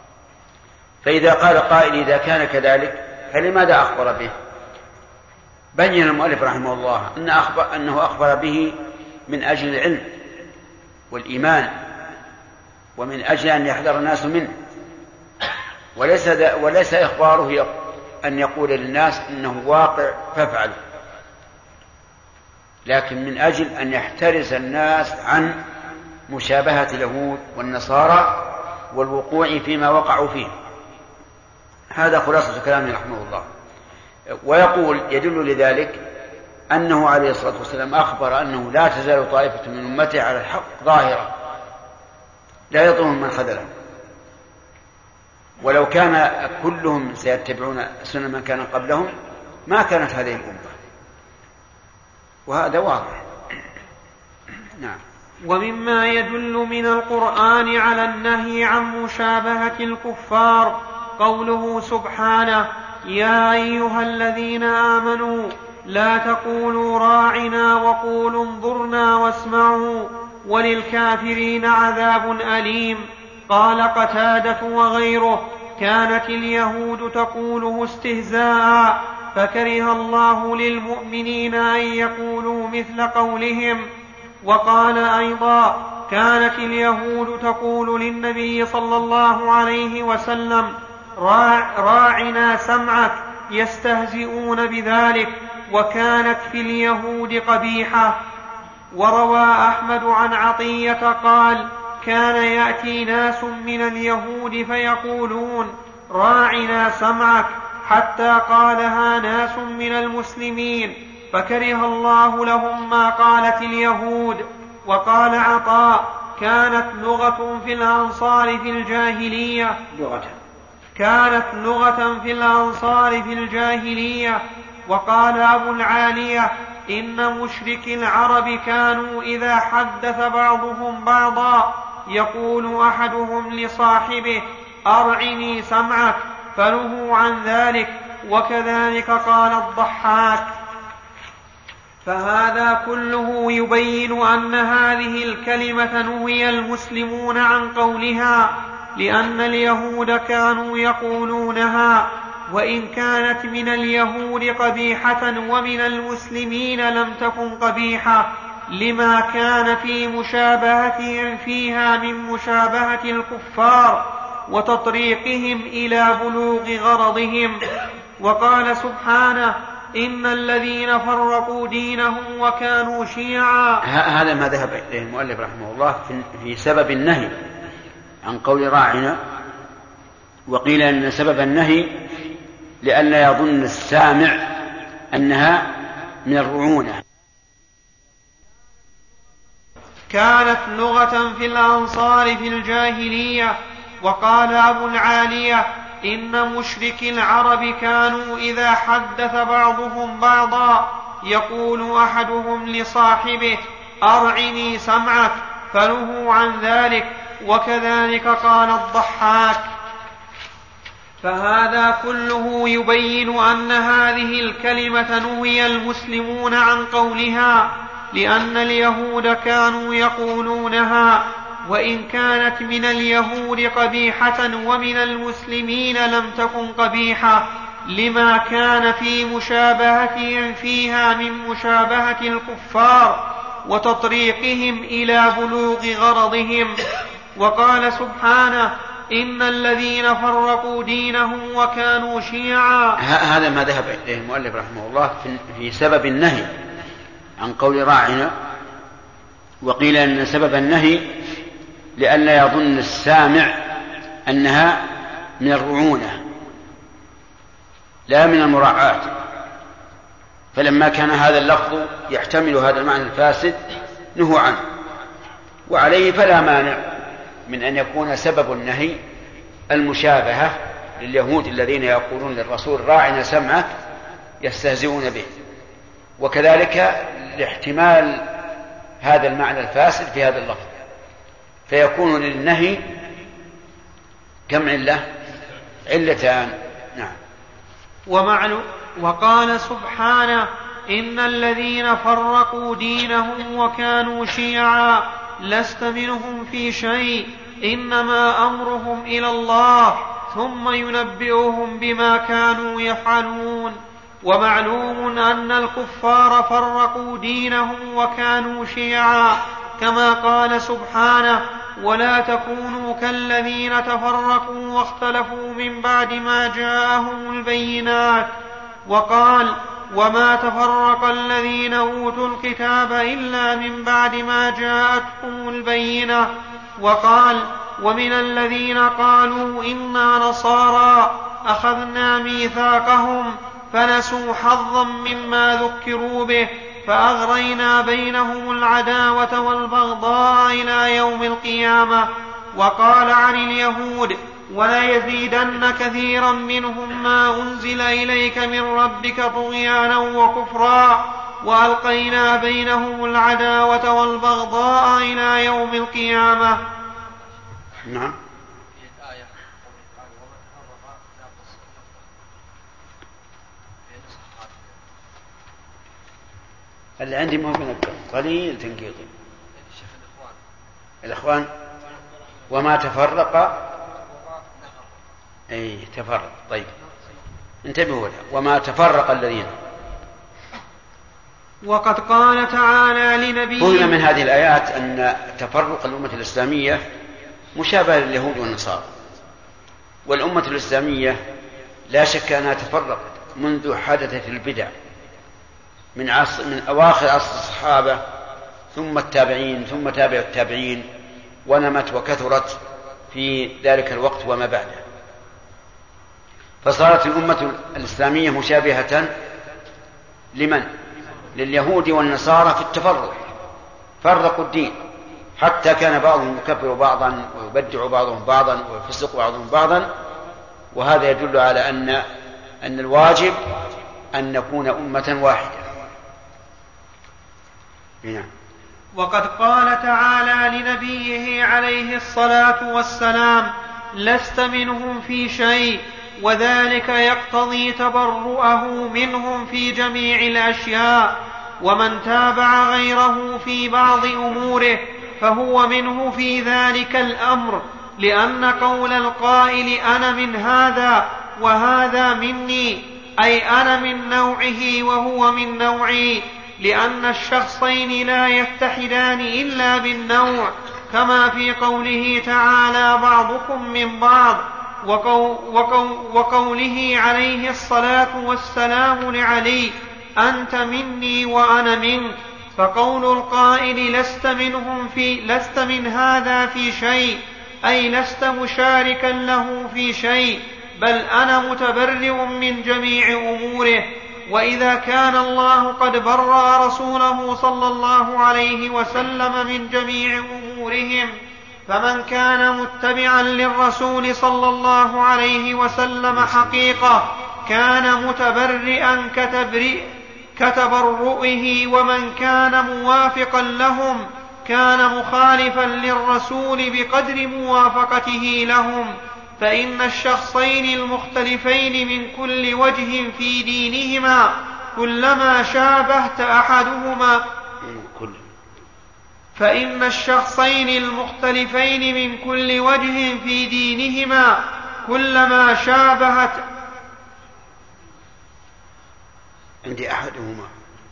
فإذا قال قائل إذا كان كذلك فلماذا أخبر به؟ بين المؤلف رحمه الله أنه أخبر به من أجل العلم والإيمان ومن أجل أن يحذر الناس منه، وليس إخباره أن يقول للناس إنه واقع فافعلوا، لكن من أجل أن يحترز الناس عن مشابهة اليهود والنصارى والوقوع فيما وقعوا فيه. هذا خلاصة كلامه رحمه الله. ويقول يدل لذلك أنه عليه الصلاة والسلام أخبر أنه لا تزال طائفة من أمته على الحق ظاهرة لا يضرهم من خذلهم، ولو كان كلهم سيتبعون سنة من كان قبلهم ما كانت هذه الأمة، وهذا واضح. نعم. ومما يدل من القرآن على النهي عن مشابهة الكفار قوله سبحانه: يا أيها الذين آمنوا لا تقولوا راعنا وقولوا انظرنا واسمعوا وللكافرين عذاب أليم. قال قتادة وغيره: كانت اليهود تقوله استهزاء فكره الله للمؤمنين أن يقولوا مثل قولهم. وقال أيضا: كانت اليهود تقول للنبي صلى الله عليه وسلم: راعنا سمعك، يستهزئون بذلك، وكانت في اليهود قبيحة. وروى أحمد عن عطية قال: كان يأتي ناس من اليهود فيقولون: راعنا سمعك، حتى قالها ناس من المسلمين فكره الله لهم ما قالت اليهود. وقال عطاء: كانت لغة في الأنصار في الجاهلية وقال أبو العالية: إن مشركي العرب كانوا إذا حدث بعضهم بعضا يقول أحدهم لصاحبه: أرعني سمعك، فنهوا عن ذلك. وكذلك قال الضحاك. فهذا كله يبين أن هذه الكلمة نهي المسلمون عن قولها، لأن اليهود كانوا يقولونها، وإن كانت من اليهود قبيحة ومن المسلمين لم تكن قبيحة، لما كان في مشابهتهم فيها من مشابهة الكفار وتطريقهم إلى بلوغ غرضهم. وقال سبحانه: إن الذين فرقوا دينهم وكانوا شيعا. هذا ما ذهب إليه المؤلف رحمه الله في سبب النهي عن قول راعنا. وقيل أن سبب النهي لئلا يظن السامع أنها من الرعونة. كانت لغة في الأنصار في الجاهلية. وقال أبو العالية: إن مشركي العرب كانوا إذا حدث بعضهم بعضا يقول أحدهم لصاحبه: أرعني سمعك، فنهوا عن ذلك. وكذلك قال الضحاك. فهذا كله يبين أن هذه الكلمة نهي المسلمون عن قولها، لأن اليهود كانوا يقولونها، وإن كانت من اليهود قبيحة ومن المسلمين لم تكن قبيحة، لما كان في مشابهتهم فيها من مشابهة الكفار وتطريقهم إلى بلوغ غرضهم. وقال سبحانه: إن الذين فرقوا دينهم وكانوا شيعا. هذا ما ذهب إليه المؤلف رحمه الله في سبب النهي عن قول راعنا. وقيل أن سبب النهي لئلا يظن السامع أنها من الرعونة لا من المراعاة. فلما كان هذا اللفظ يحتمل هذا المعنى الفاسد نهوا عنه، وعليه فلا مانع من أن يكون سبب النهي المشابهة لليهود الذين يقولون للرسول: راعنا سمعك، يستهزئون به. وكذلك لاحتمال هذا المعنى الفاسد في هذا اللفظ، فيكون للنهي كم علة؟ علتان. نعم. وقال سبحانه: إن الذين فرقوا دينهم وكانوا شيعا لست منهم في شيء، إنما أمرهم إلى الله ثم ينبئهم بما كانوا يفعلون. ومعلوم أن الكفار فرقوا دينهم وكانوا شيعا كما قال سبحانه ولا تكونوا كالذين تفرقوا واختلفوا من بعد ما جاءهم البينات. وقال وما تفرق الذين أوتوا الكتاب إلا من بعد ما جاءتهم البينة. وقال ومن الذين قالوا إنا نصارى أخذنا ميثاقهم فنسوا حظا مما ذكروا به فأغرينا بينهم العداوة والبغضاء إلى يوم القيامة. وقال عن اليهود وليزيدن كثيرا منهم ما أنزل إليك من ربك طغيانا وكفرا وألقينا بينهم العداوة والبغضاء إلى يوم القيامة. نعم. اللي عندي ممكن قليل تنقيطي الإخوان وما تفرق أي تفرق. طيب انتبهوا لها وما تفرق الذين. وقد قال تعالى لنبيه قلنا من هذه الآيات أن تفرق الأمة الإسلامية مشابه لليهود والنصارى، والأمة الإسلامية لا شك أنها تفرقت منذ حدثت البدع من أواخر عصر الصحابة ثم التابعين ثم تابع التابعين، ونمت وكثرت في ذلك الوقت وما بعده. فصارت الأمة الإسلامية مشابهة لمن؟ لليهود والنصارى في التفرق، فرقوا الدين حتى كان بعضهم يكفر بعضا ويبدع بعضهم بعضا ويفسق بعضهم بعضا. وهذا يدل على أن الواجب أن نكون أمة واحدة. هنا. وقد قال تعالى لنبيه عليه الصلاة والسلام لست منهم في شيء، وذلك يقتضي تبرؤه منهم في جميع الأشياء، ومن تابع غيره في بعض أموره فهو منه في ذلك الأمر، لأن قول القائل أنا من هذا وهذا مني أي أنا من نوعه وهو من نوعي، لأن الشخصين لا يتحدان إلا بالنوع، كما في قوله تعالى بعضكم من بعض، وقوله عليه الصلاة والسلام لعلي أنت مني وأنا منك. فقول القائل لست من هذا في شيء أي لست مشاركا له في شيء، بل أنا متبرئ من جميع أموره. وإذا كان الله قد برأ رسوله صلى الله عليه وسلم من جميع أمورهم، فمن كان متبعا للرسول صلى الله عليه وسلم حقيقة كان متبرئا كتبرؤه، ومن كان موافقا لهم كان مخالفا للرسول بقدر موافقته لهم. فإن الشخصين المختلفين من كل وجه في دينهما كلما شابهت أحدهما فإن الشخصين المختلفين من كل وجه في دينهما كلما شابهت عندي أحدهما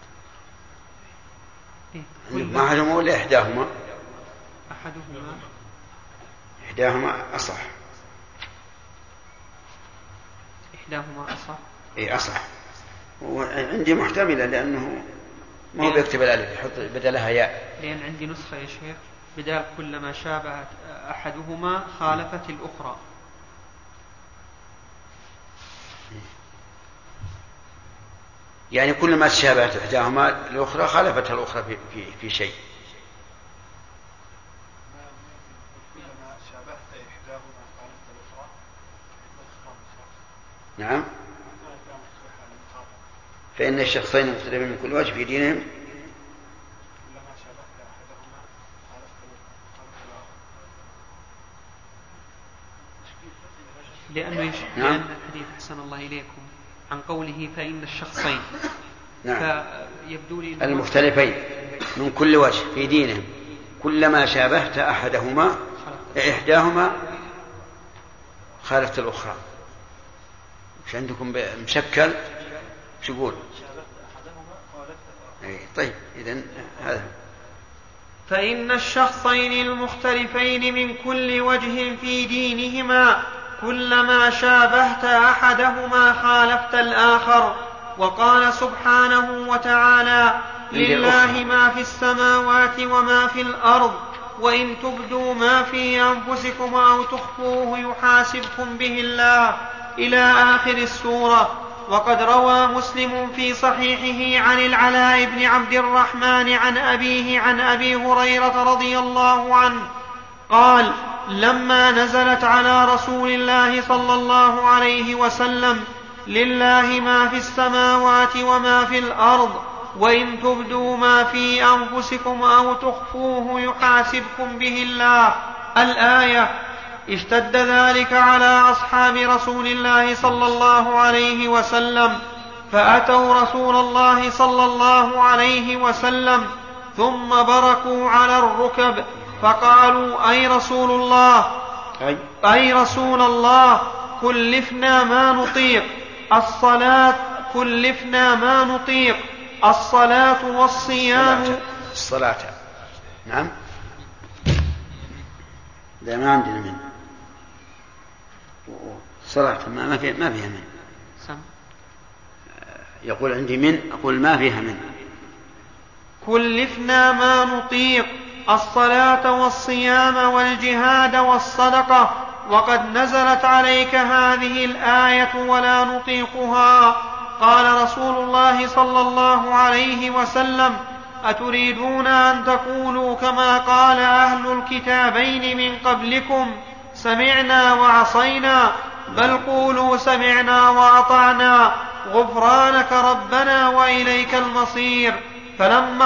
أحدهما ولا إحداهما؟ إحداهما أصح. إحداهما أصح. إيه أصح. وعندي محتملة لأنه ما هو بيكتب الألف يحط بدلها ياء. لأن عندي نسخة يا شيخ بدال كلما شابهت أحدهما خالفت الأخرى. يعني كلما شابهت إحداهما الأخرى خالفتها الأخرى في شيء. نعم. فإن الشخصين المختلفين من كل وجه في دينهم لأن الحديث أحسن الله إليكم عن قوله فإن الشخصين نعم. فيبدو لي المختلفين من كل وجه في دينهم كلما شابهت أحدهما إحداهما خالفت الأخرى. مش عندكم مشكل شو يقول؟ طيب إذن هذا. فإن الشخصين المختلفين من كل وجه في دينهما كلما شابهت أحدهما خالفت الآخر. وقال سبحانه وتعالى: لله ما في السماوات وما في الأرض وإن تبدوا ما في أنفسكم أو تخفوه يحاسبكم به الله، إلى آخر السورة. وقد روى مسلم في صحيحه عن العلاء بن عبد الرحمن عن أبيه عن أبي هريرة رضي الله عنه قال: لما نزلت على رسول الله صلى الله عليه وسلم: لله ما في السماوات وما في الأرض وإن تبدوا ما في أنفسكم أو تخفوه يحاسبكم به الله، الآية، اشتد ذلك على أصحاب رسول الله صلى الله عليه وسلم، فأتوا رسول الله صلى الله عليه وسلم ثم بركوا على الركب فقالوا: أي رسول الله كلفنا ما نطيق الصلاة والصيام. الصلاة نعم، لا ما عندنا من الصلاة ما فيها من. يقول عندي من، أقول ما فيها من. كلفنا ما نطيق الصلاة والصيام والجهاد والصدقة، وقد نزلت عليك هذه الآية ولا نطيقها. قال رسول الله صلى الله عليه وسلم: أتريدون أن تقولوا كما قال أهل الكتابين من قبلكم: سمعنا وعصينا؟ بل قولوا: سمعنا وأطعنا غفرانك ربنا وإليك المصير. فلما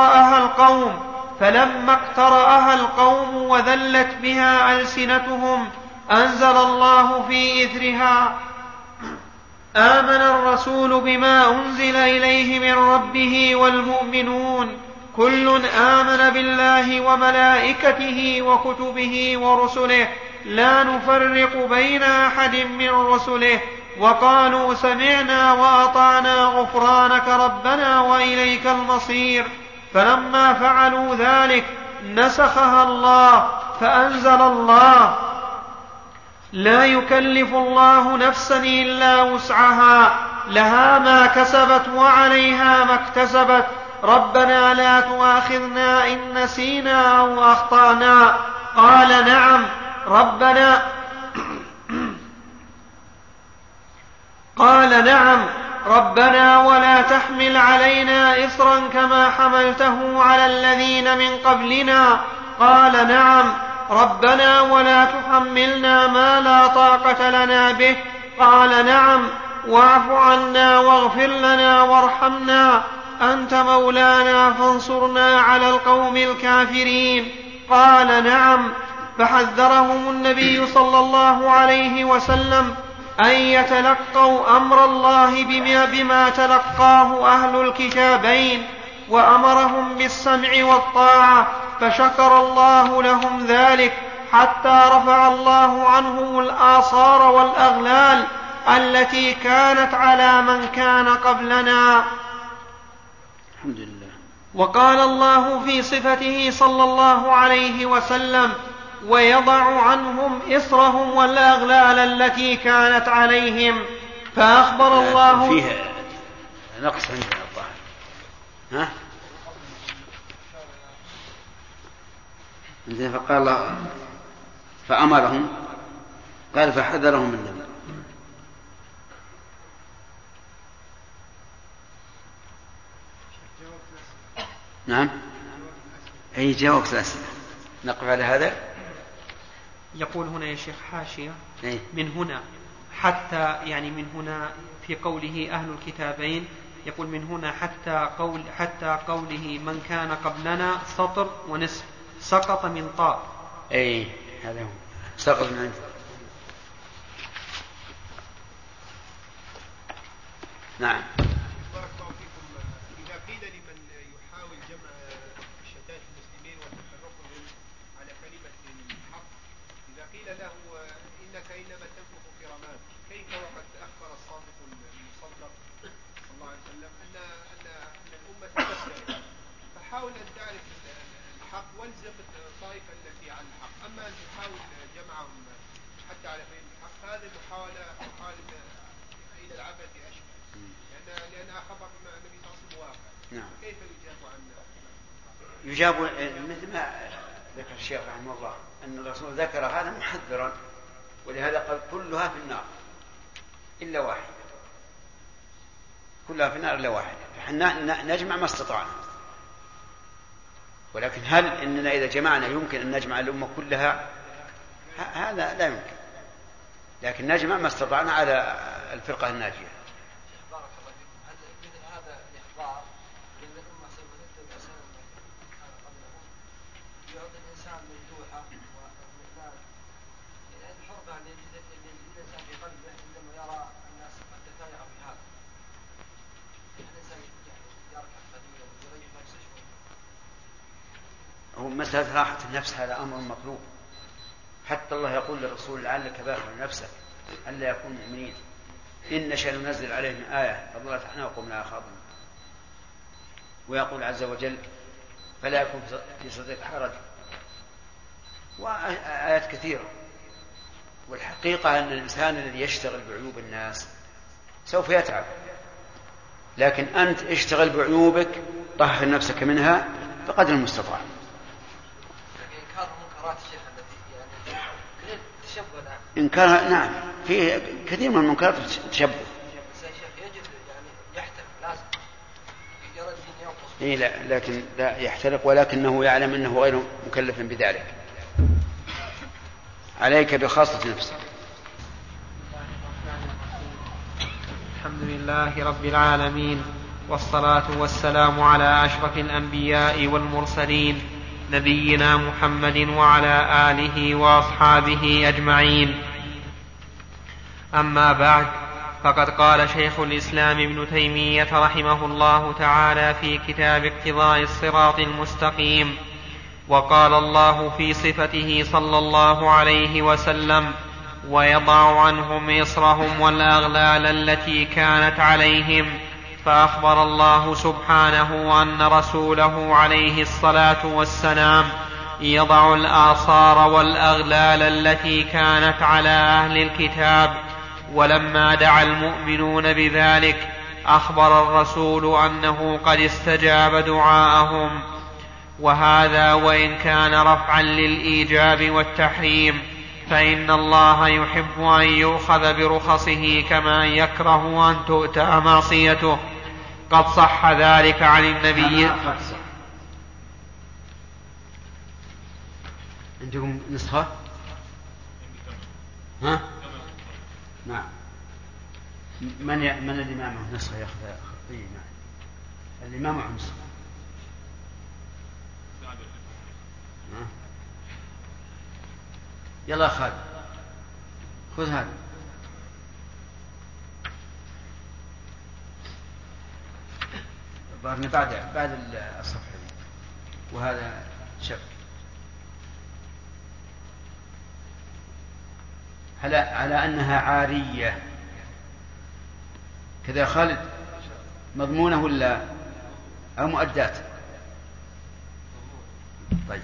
اقترأها القوم وذلت بها ألسنتهم أنزل الله في إثرها: آمن الرسول بما أنزل إليه من ربه والمؤمنون كل آمن بالله وملائكته وكتبه ورسله لا نفرق بين أحد من رسله وقالوا: سمعنا وأطعنا غفرانك ربنا وإليك المصير. فلما فعلوا ذلك نسخها الله فأنزل الله: لا يكلف الله نفسا إلا وسعها، لها ما كسبت وعليها ما اكتسبت، ربنا لا تؤاخذنا إن نسينا أو أخطأنا. قال: نعم ربنا ولا تحمل علينا إصرا كما حملته على الذين من قبلنا. قال: نعم ربنا ولا تحملنا ما لا طاقة لنا به. قال: نعم واعف عنا واغفر لنا وارحمنا أنت مولانا فانصرنا على القوم الكافرين. قال: نعم. فحذرهم النبي صلى الله عليه وسلم أن يتلقوا أمر الله بما تلقاه أهل الكتابين، وأمرهم بالسمع والطاعة، فشكر الله لهم ذلك حتى رفع الله عنهم الآصار والأغلال التي كانت على من كان قبلنا. الحمد لله. وقال الله في صفته صلى الله عليه وسلم: ويضع عنهم إصرهم والأغلال التي كانت عليهم. فأخبر الله فيه نقص عندنا الظاهر. فقال الله فأمرهم، قال فحذرهم النبي. نعم، أي جواب الأسئلة. نقف على هذا. يقول هنا يا شيخ حاشية: من هنا حتى، يعني من هنا في قوله أهل الكتابين، يقول من هنا حتى قوله من كان قبلنا سطر ونصف، سقط من طاء. أي هذا هو، سقط من عند. نعم. بارك الله فيكم. إذا قيل لمن يحاول جمع شتات المسلمين وتفرقهم على كلمة الحق، إذا قيل له إنك إنما تنفخ في رماد، كيف وقد أخبر الصادق المصدق صلى الله عليه الطائفة التي على الحق. أما أن تحاول جمعهم حتى على فهم الحق هذه محاولة إلى العبث أشبه، لأنها خبر النبي صلى الله عليه وسلم واقع. نعم. كيف يجاب عنه؟ يجاب مثل ما ذكر الشيخ رحمه الله أن الرسول ذكر هذا محذرا، ولهذا قال كلها في النار إلا واحد، كلها في النار إلا واحد. فحنا نجمع ما استطعنا، ولكن هل إننا إذا جمعنا يمكن أن نجمع الأمة كلها؟ هذا لا يمكن، لكن نجمع ما استطعنا على الفرقة الناجية. بارك الله فيكم. هل مثل هذا الإخبار للأمة سوف تتبع أسنة كان قبلهم يعطي الإنسان مفتوحة وإطمئنان، يعني الحرقة اللي يجد الإنسان في قلبه عندما يرى الناس قد تفايعوا في هذا، الإنسان يعني يركع قليلا ويريح نفسه شوي. هو مسألة راحة النفس هذا أمر مطلوب، حتى الله يقول للرسول لعلك باخع نفسك ألا يكون مؤمنين إن نشأ ننزل عليهم آية فضلت أعناقهم لها خاضعون. ويقول عز وجل فلا يكون في صدرك حرج، وآيات كثيرة. والحقيقة أن الإنسان الذي يشتغل بعيوب الناس سوف يتعب، لكن أنت اشتغل بعيوبك طهر نفسك منها بقدر المستطاع. إنكار نعم، في كثير من المنكرات تشبه. إيه لا، لكن لا يحترق، ولكنه يعلم أنه غير مكلف بذلك. عليك بخاصة نفسك. الحمد لله رب العالمين، والصلاة والسلام على أشرف الأنبياء والمرسلين نبينا محمد وعلى آله وأصحابه أجمعين. أما بعد، فقد قال شيخ الإسلام ابن تيمية رحمه الله تعالى في كتاب اقتضاء الصراط المستقيم: وقال الله في صفته صلى الله عليه وسلم: ويضع عنهم إصرهم والأغلال التي كانت عليهم. فأخبر الله سبحانه أن رسوله عليه الصلاة والسلام يضع الآثار والأغلال التي كانت على أهل الكتاب. ولما دعا المؤمنون بذلك أخبر الرسول أنه قد استجاب دعاءهم، وهذا وإن كان رفعا للإيجاب والتحريم، فإن الله يحب أن يؤخذ برخصه كما يكره أن تؤتى معصيته. قد صح ذلك عن النبي. عندكم نسخة؟ ها؟ نعم. من اللي معه نسخة يأخذ خطية؟ نعم. اللي ما معه نسخة. يلا خالد خذ هذا. ظهرني بعد الصفحة دي. وهذا شك على أنها عارية كذا. خالد مضمونة ولا أو مؤدات؟ طيب.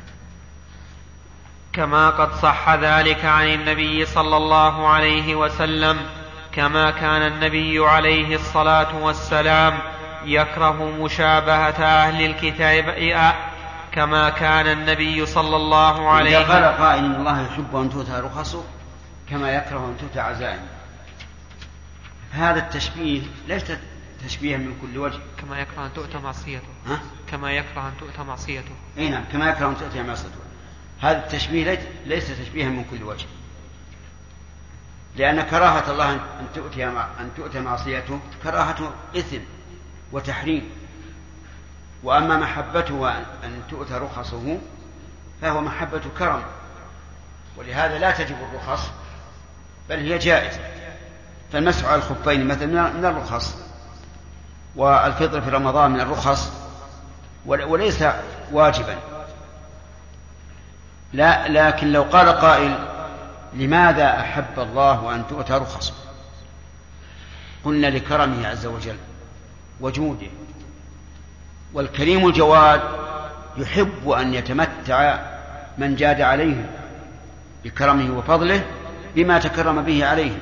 كما قد صح ذلك عن النبي صلى الله عليه وسلم، كما كان النبي عليه الصلاة والسلام يكره مشابهة أهل الكتاب، كما كان النبي صلى الله عليه وسلم. إذا قال قائل إن الله يحب أن تؤتى رخصه كما يكره أن تؤتى عزائم، هذا التشبيه ليس تشبيها من كل وجه. كما يكره أن تؤتى معصيته. كما يكره أن تؤتى معصيته. أي نعم، كما يكره أن تؤتى معصيته. هذا التشبيه ليس تشبيها من كل وجه، لأن كراهة الله أن تؤتى معصيته كراهة إثم وتحريم، وأما محبته أن تؤتى رخصه فهو محبة كرم، ولهذا لا تجب الرخص بل هي جائزة. فالمسح على الخفين مثلا من الرخص، والفطر في رمضان من الرخص، وليس واجبا. لا، لكن لو قال قائل لماذا أحب الله أن تؤتى رخصه؟ قلنا لكرمه عز وجل وجوده، والكريم الجواد يحب أن يتمتع من جاد عليه بكرمه وفضله بما تكرم به عليه.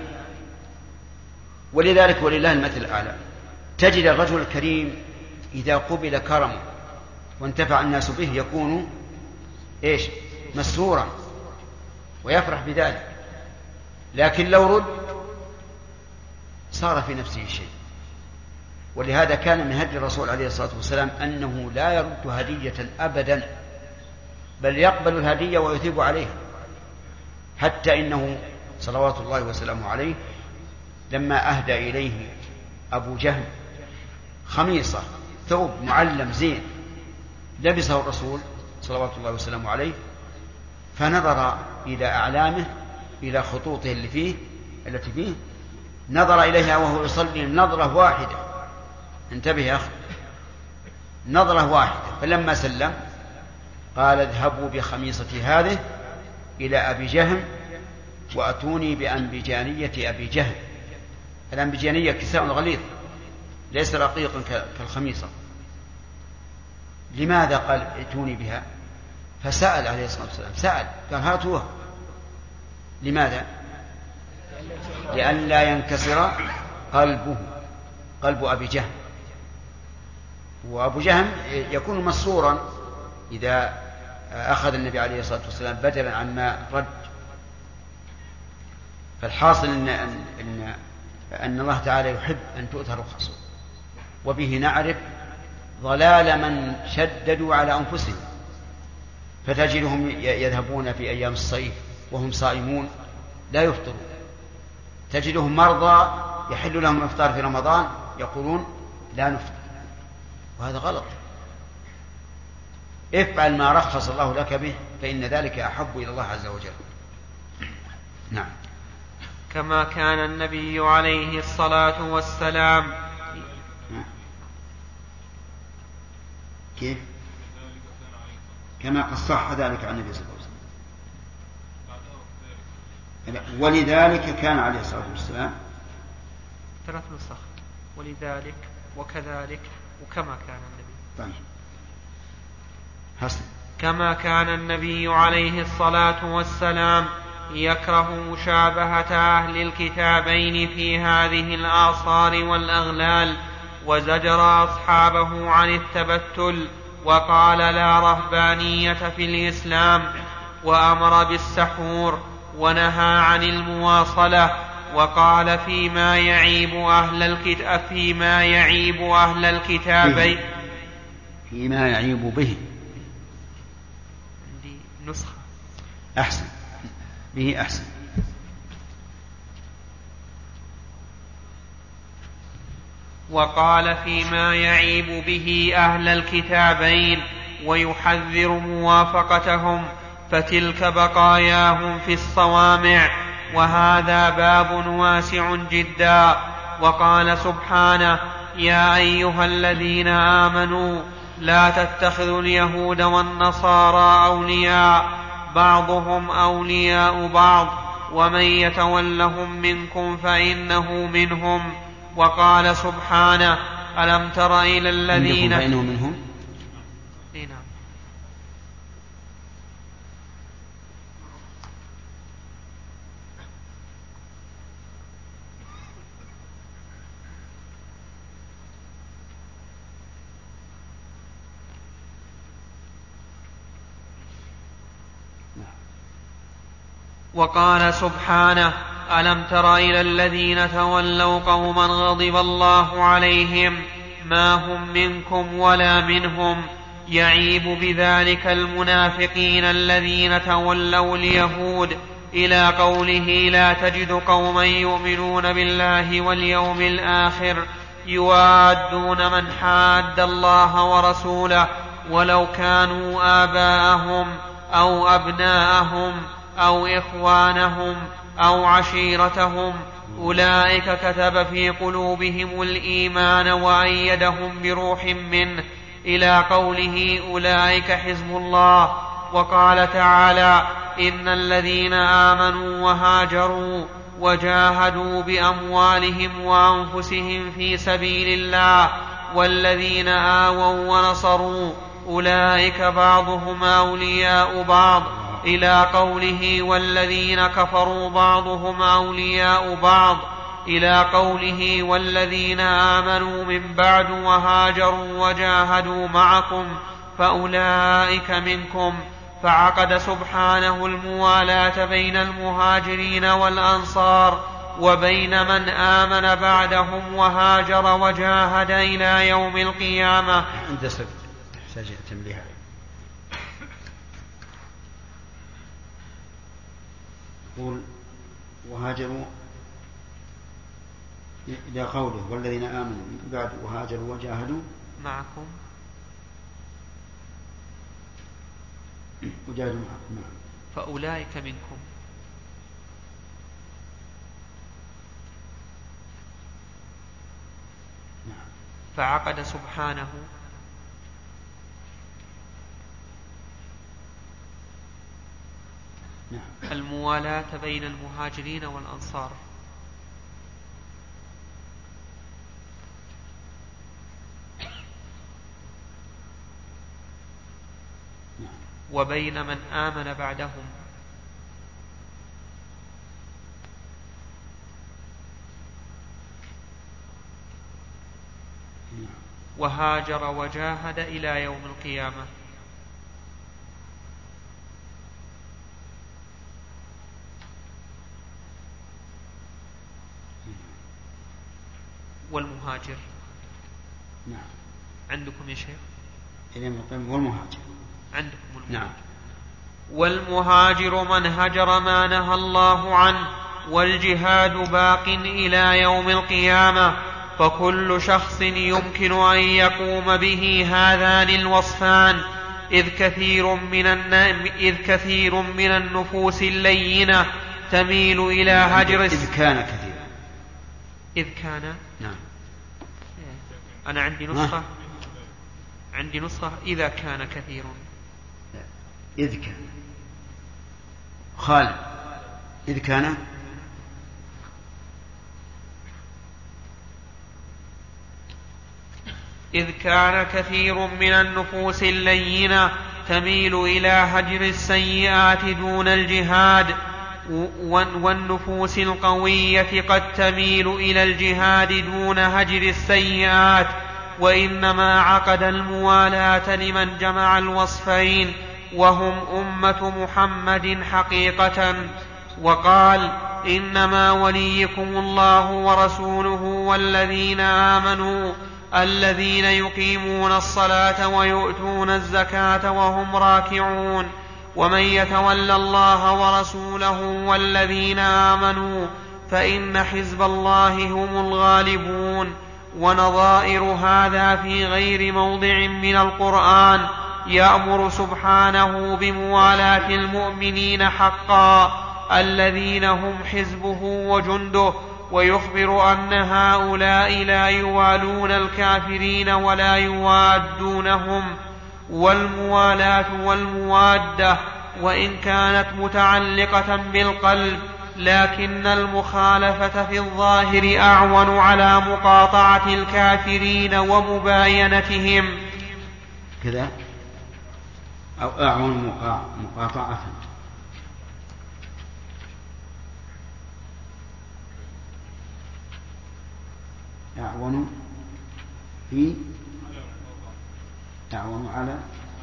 ولذلك ولله المثل الأعلى، تجد الرجل الكريم إذا قبل كرمه وانتفع الناس به يكون مسرورا ويفرح بذلك، لكن لو رد صار في نفسه شيء. ولهذا كان من هدي الرسول عليه الصلاة والسلام أنه لا يرد هدية أبدا، بل يقبل الهدية ويثيب عليها، حتى إنه صلوات الله وسلامه عليه لما أهدى إليه أبو جهل خميصة ثوب معلم زين لبسه الرسول صلوات الله وسلامه عليه، فنظر إلى أعلامه إلى خطوطه التي فيه نظر إليها وهو يصلي نظرة واحدة. انتبه يا أخي، نظرة واحدة. فلما سلم قال اذهبوا بخميصتي هذه إلى أبي جهم وأتوني بأنبجانية أبي جهم. الأنبجانية كساء غليظ ليس رقيقا كالخميصة. لماذا قال ائتوني بها؟ فسأل عليه الصلاة والسلام، سأل قال هاتوها. لماذا؟ لئلا ينكسر قلب أبي جهم. وأبو جهم يكون مسرورا إذا أخذ النبي عليه الصلاة والسلام بدلا عما رد. فالحاصل أن الله تعالى يحب أن تؤثر رخصه، وبه نعرف ضلال من شددوا على أنفسهم، فتجدهم يذهبون في أيام الصيف وهم صائمون لا يفطرون، تجدهم مرضى يحل لهم الإفطار في رمضان يقولون لا نفطر، وهذا غلط. افعل ما رخص الله لك به فإن ذلك أحب إلى الله عز وجل. نعم. كما كان النبي عليه الصلاة والسلام كيف؟ كما قد صح ذلك عن النبي صلى الله عليه وسلم. ولذلك كان عليه الصلاة والسلام 3 نسخ، ولذلك وكذلك وكما كان النبي. طيب. حسن. كما كان النبي عليه الصلاة والسلام يكره مشابهة أهل الكتابين في هذه الآثار والأغلال، وزجر أصحابه عن التبتل، وقال لا رهبانية في الإسلام، وأمر بالسحور، ونهى عن المواصلة، وقال فيما يعيب أهل الكتابين فيما يعيب به. عندي نسخة أحسن، به أحسن. وقال فيما يعيب به أهل الكتابين ويحذر موافقتهم، فتلك بقاياهم في الصوامع، وهذا باب واسع جدا. وقال سبحانه يا أيها الذين آمنوا لا تتخذوا اليهود والنصارى أولياء بعضهم أولياء بعض ومن يتولهم منكم فإنه منهم. وقال سبحانه ألم تر إلى الذين فإنه منهم. وقال سبحانه ألم تر إلى الذين تولوا قوما غضب الله عليهم ما هم منكم ولا منهم، يعيب بذلك المنافقين الذين تولوا اليهود، إلى قوله لا تجد قوما يؤمنون بالله واليوم الآخر يوادون من حاد الله ورسوله ولو كانوا آباءهم أو أبناءهم أو إخوانهم أو عشيرتهم، أولئك كتب في قلوبهم الإيمان وأيدهم بروح منه، إلى قوله أولئك حزب الله. وقال تعالى إن الذين آمنوا وهاجروا وجاهدوا بأموالهم وأنفسهم في سبيل الله والذين آووا ونصروا أولئك بعضهم أولياء بعض إلى قوله والذين كفروا بعضهم أولياء بعض إلى قوله والذين آمنوا من بعد وهاجروا وجاهدوا معكم فأولئك منكم، فعقد سبحانه الموالاة بين المهاجرين والأنصار وبين من آمن بعدهم وهاجر وجاهد إلى يوم القيامة. عند سبت احتاج تنبيه. يقول وهاجروا إلى قوله والذين آمنوا من بعد وهاجروا وجاهدوا معكم وجاهدوا معكم فأولئك منكم. فعقد سبحانه الموالاة بين المهاجرين والأنصار وبين من آمن بعدهم وهاجر وجاهد إلى يوم القيامة. والمهاجر عندكم يا شيخ؟ والمهاجر عندكم المهاجر. والمهاجر من هجر ما نهى الله عنه، والجهاد باق إلى يوم القيامة، فكل شخص يمكن أن يقوم به هذان الوصفان، إذ كثير من النفوس اللينة تميل إلى هجر إذ كان نعم. أنا عندي نسخة إذا كان كثير. إذ كان خالد إذ كان كثير من النفوس اللينة تميل إلى هجر السيئات دون الجهاد، والنفوس القوية قد تميل إلى الجهاد دون هجر السيئات، وإنما عقد الموالاة لمن جمع الوصفين وهم أمة محمد حقيقة. وقال إنما وليكم الله ورسوله والذين آمنوا الذين يقيمون الصلاة ويؤتون الزكاة وهم راكعون، ومن يتول الله ورسوله والذين آمنوا فإن حزب الله هم الغالبون. ونظائر هذا في غير موضع من القرآن يأمر سبحانه بموالاة المؤمنين حقا الذين هم حزبه وجنده، ويخبر أن هؤلاء لا يوالون الكافرين ولا يوادونهم. والموالاة والموادة وإن كانت متعلقة بالقلب، لكن المخالفة في الظاهر أعون على مقاطعة الكافرين ومباينتهم كذا، أو أعون مقاطعة أعون في أعون على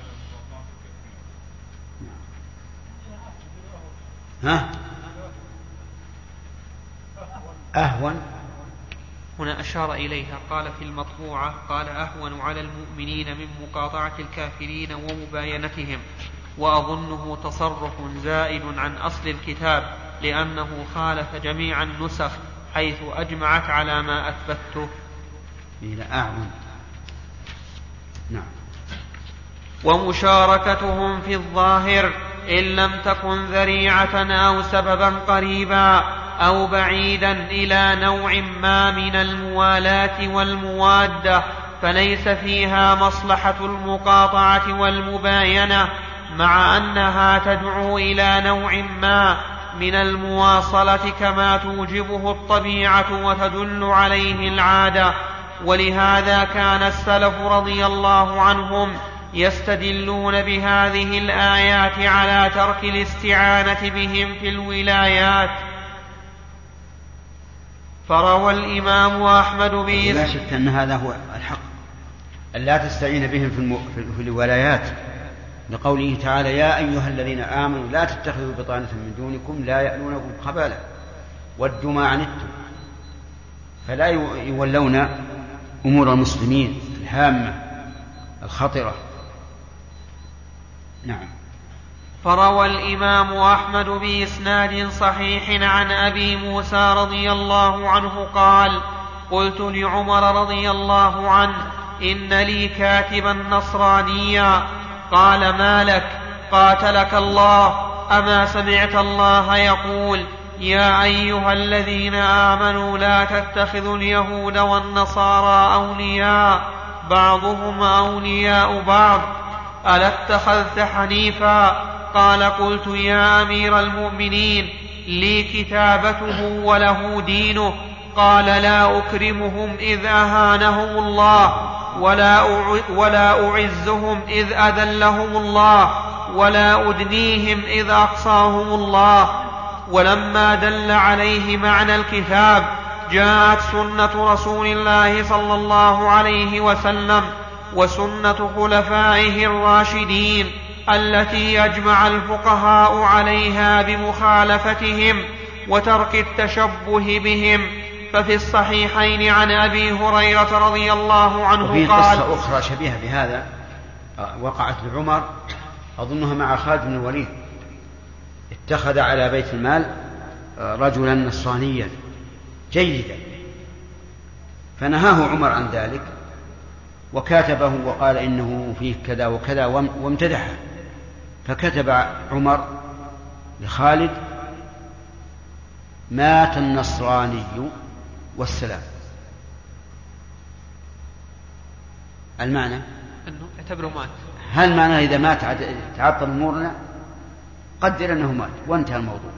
أهون. هنا أشار إليها، قال في المطبوعة قال أهون على المؤمنين من مقاطعة الكافرين ومباينتهم، وأظنه تصرف زائد عن أصل الكتاب لأنه خالف جميع النسخ حيث أجمعت على ما أثبته. إلى أعون. نعم. ومشاركتهم في الظاهر إن لم تكن ذريعة أو سببا قريبا أو بعيدا إلى نوع ما من الموالاة والموادة، فليس فيها مصلحة المقاطعة والمباينة، مع أنها تدعو إلى نوع ما من المواصلة كما توجبه الطبيعة وتدل عليه العادة. ولهذا كان السلف رضي الله عنهم يستدلون بهذه الآيات على ترك الاستعانة بهم في الولايات. فروى الإمام أحمد لا شك أن هذا هو الحق، أن لا تستعين بهم في الولايات، لقوله تعالى: يا أيها الذين آمنوا لا تتخذوا بطانة من دونكم لا يألونكم خبالا ودوا ما عنتم، فلا يولون أمور المسلمين الهامة الخطرة. نعم. فروى الإمام أحمد بإسناد صحيح عن أبي موسى رضي الله عنه قال: قلت لعمر رضي الله عنه: إن لي كاتبا نصرانيا. قال: ما لك؟ قاتلك الله، أما سمعت الله يقول: يا أيها الذين آمنوا لا تتخذوا اليهود والنصارى أولياء بعضهم أولياء بعض، ألا اتخذت حنيفا؟ قال: قلت: يا أمير المؤمنين، لي كتابته وله دينه. قال: لا أكرمهم إذ أهانهم الله، ولا أعزهم إذ أذلهم الله، ولا أدنيهم إذ أقصاهم الله. ولما دل عليه معنى الكتاب جاءت سنة رسول الله صلى الله عليه وسلم وسنة خلفائه الراشدين التي أجمع الفقهاء عليها بمخالفتهم وترك التشبه بهم. ففي الصحيحين عن أبي هريرة رضي الله عنه وفي قال: قصة أخرى شبيهة بهذا وقعت لعمر أظنها مع خالد بن الوليد، اتخذ على بيت المال رجلا نصرانيا جيدا، فنهاه عمر عن ذلك وكاتبه وقال إنه فيه كذا وكذا وامتدحه، فكتب عمر لخالد: مات النصراني والسلام. المعنى أنه اعتبره مات. هل معنى إذا مات تعطل أمورنا؟ قدر أنه مات وانتهى الموضوع.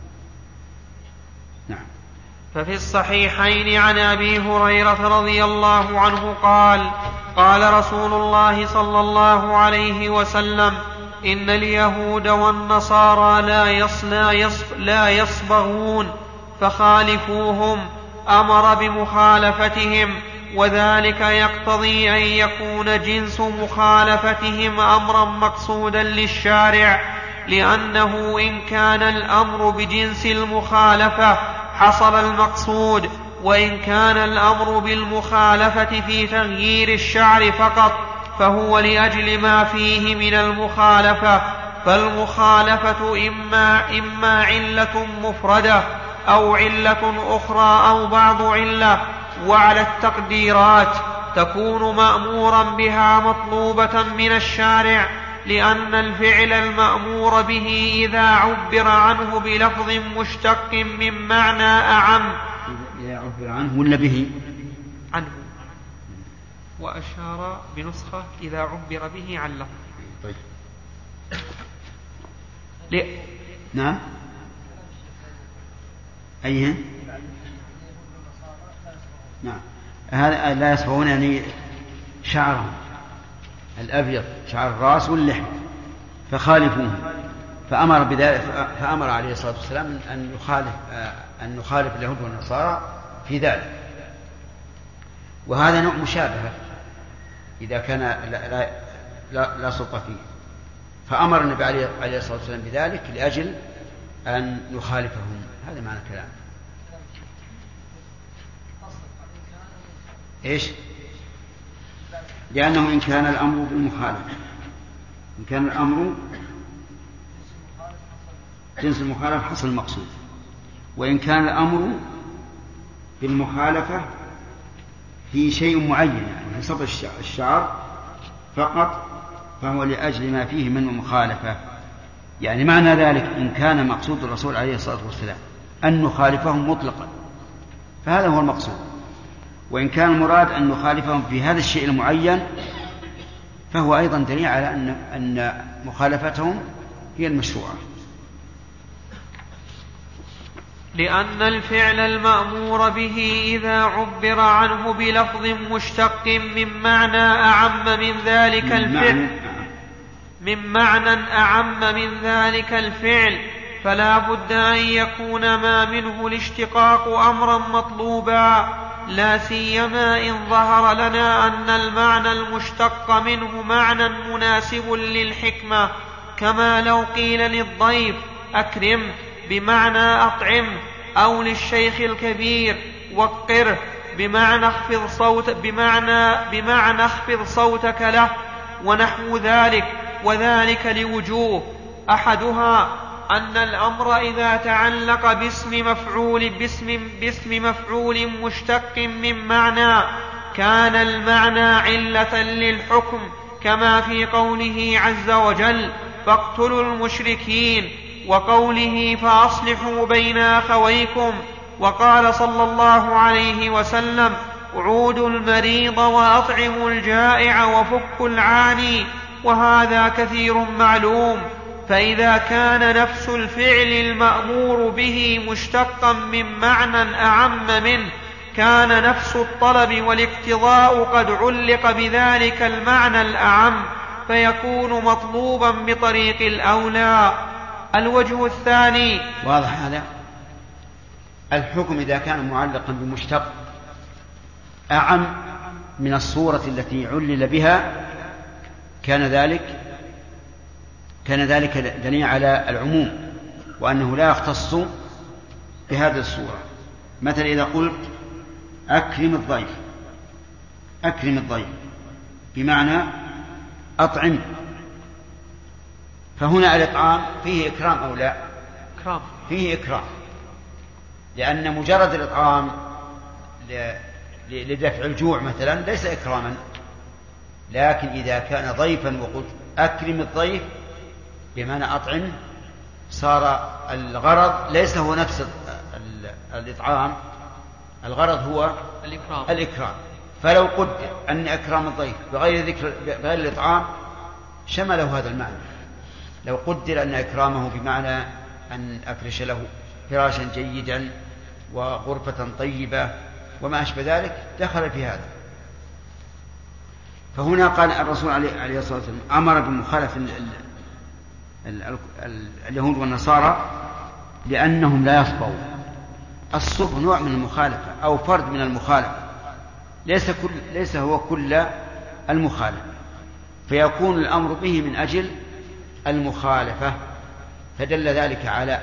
نعم. ففي الصحيحين عن أبي هريرة رضي الله عنه قال: قال رسول الله صلى الله عليه وسلم: إن اليهود والنصارى لا يصبغون فخالفوهم. أمر بمخالفتهم، وذلك يقتضي أن يكون جنس مخالفتهم أمرا مقصودا للشارع، لأنه إن كان الأمر بجنس المخالفة حصل المقصود، وإن كان الأمر بالمخالفة في تغيير الشعر فقط فهو لأجل ما فيه من المخالفة. فالمخالفة إما علة مفردة أو علة أخرى أو بعض علة، وعلى التقديرات تكون مأمورا بها مطلوبة من الشارع، لأن الفعل المأمور به إذا عبر عنه بلفظ مشتق من معنى أعم. إذا عبر عنه ولا به؟ عنه. وأشار بنسخة إذا عبر به عن لفظ. طيب. نعم. أيه؟ نعم. هذا لا يصبغون يعني شعرهم الأبيض، شعر الرأس واللحم، فخالفوهم. فأمر عليه الصلاة والسلام أن نخالف اليهود والنصارى في ذلك. وهذا نوع مشابهة إذا كان لا سلطة فيه، فأمر النبي عليه الصلاة والسلام بذلك لأجل أن نخالفهم. هذا معنى الكلام. إيش؟ لأنه إن كان الأمر بالمخالفة، إن كان الأمر جنس المخالفة حصل المقصود، وإن كان الأمر بالمخالفة في شيء معين يعني في سطح الشعر فقط فهو لأجل ما فيه من المخالفة. يعني معنى ذلك إن كان مقصود الرسول عليه الصلاة والسلام أن نخالفهم مطلقا فهذا هو المقصود، وإن كان المراد أن نخالفهم في هذا الشيء المعين فهو أيضا دليل على أن مخالفتهم هي المشروعة. لأن الفعل المأمور به إذا عبر عنه بلفظ مشتق من معنى أعم من ذلك الفعل من معنى أعم من ذلك الفعل، فلا بد أن يكون ما منه الاشتقاق أمرا مطلوبا، لا سيما إن ظهر لنا أن المعنى المشتق منه معنى مناسب للحكمة، كما لو قيل للضيف أكرم بمعنى أطعم، أو للشيخ الكبير وقره بمعنى اخفض صوتك له، ونحو ذلك، وذلك لوجوه. أحدها أن الأمر إذا تعلق باسم مفعول مشتق من معنى كان المعنى علة للحكم، كما في قوله عز وجل فاقتلوا المشركين، وقوله فأصلحوا بين أخويكم، وقال صلى الله عليه وسلم عودوا المريض وأطعموا الجائع وفكوا العاني، وهذا كثير معلوم. فإذا كان نفس الفعل المأمور به مشتقا من معنى أعم منه كان نفس الطلب والاقتضاء قد علق بذلك المعنى الأعم، فيكون مطلوبا بطريق الأولى. الوجه الثاني. واضح هذا؟ الحكم إذا كان معلقا بمشتق أعم من الصورة التي علل بها كان ذلك دليل على العموم، وأنه لا يختص بهذه الصورة. مثلا إذا قلت أكرم الضيف بمعنى أطعم، فهنا الإطعام فيه إكرام أو لا؟ فيه إكرام، لأن مجرد الإطعام لدفع الجوع مثلا ليس إكراما. لكن إذا كان ضيفا وقلت أكرم الضيف بمعنى أطعم، صار الغرض ليس هو نفس الإطعام، الغرض هو الإكرام. فلو قدر أن أكرام الضيف بغير الإطعام شمله هذا المعنى. لو قدر أن أكرامه بمعنى أن أفرش له فراشا جيدا وغرفة طيبة وما أشبه ذلك دخل في هذا. فهنا قال الرسول عليه الصلاة والسلام أمر بمخالفة اليهود والنصارى لأنهم لا يصبرون. الصبر نوع من المخالفة أو فرد من المخالفة، ليس هو كل المخالفة، فيكون الأمر به من أجل المخالفة. فدل ذلك على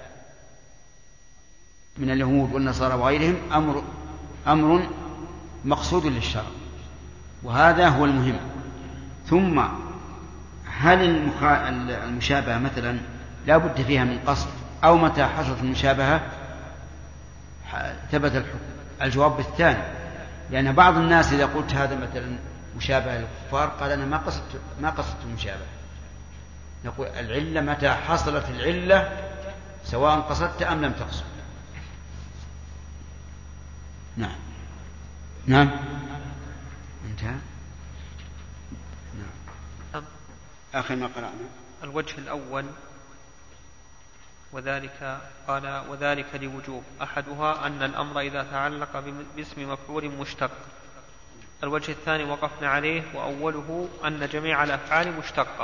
من اليهود والنصارى وغيرهم أمر مقصود للشرع، وهذا هو المهم. ثم هل المشابهة مثلا لا بد فيها من قصد، أو متى حصلت المشابهة ثبت الحكم؟ الجواب بالثاني، لأن بعض الناس إذا قلت هذا مثلا مشابهة للكفار قال أنا ما قصدت المشابهة. نقول العلة متى حصلت العلة سواء قصدت أم لم تقصد. نعم انتهى. نعم. آخر ما قرأنا الوجه الأول، وذلك لوجوه. أحدها أن الأمر إذا تعلق باسم مفعول مشتق. الوجه الثاني وقفنا عليه، وأوله أن جميع الأفعال مشتقة.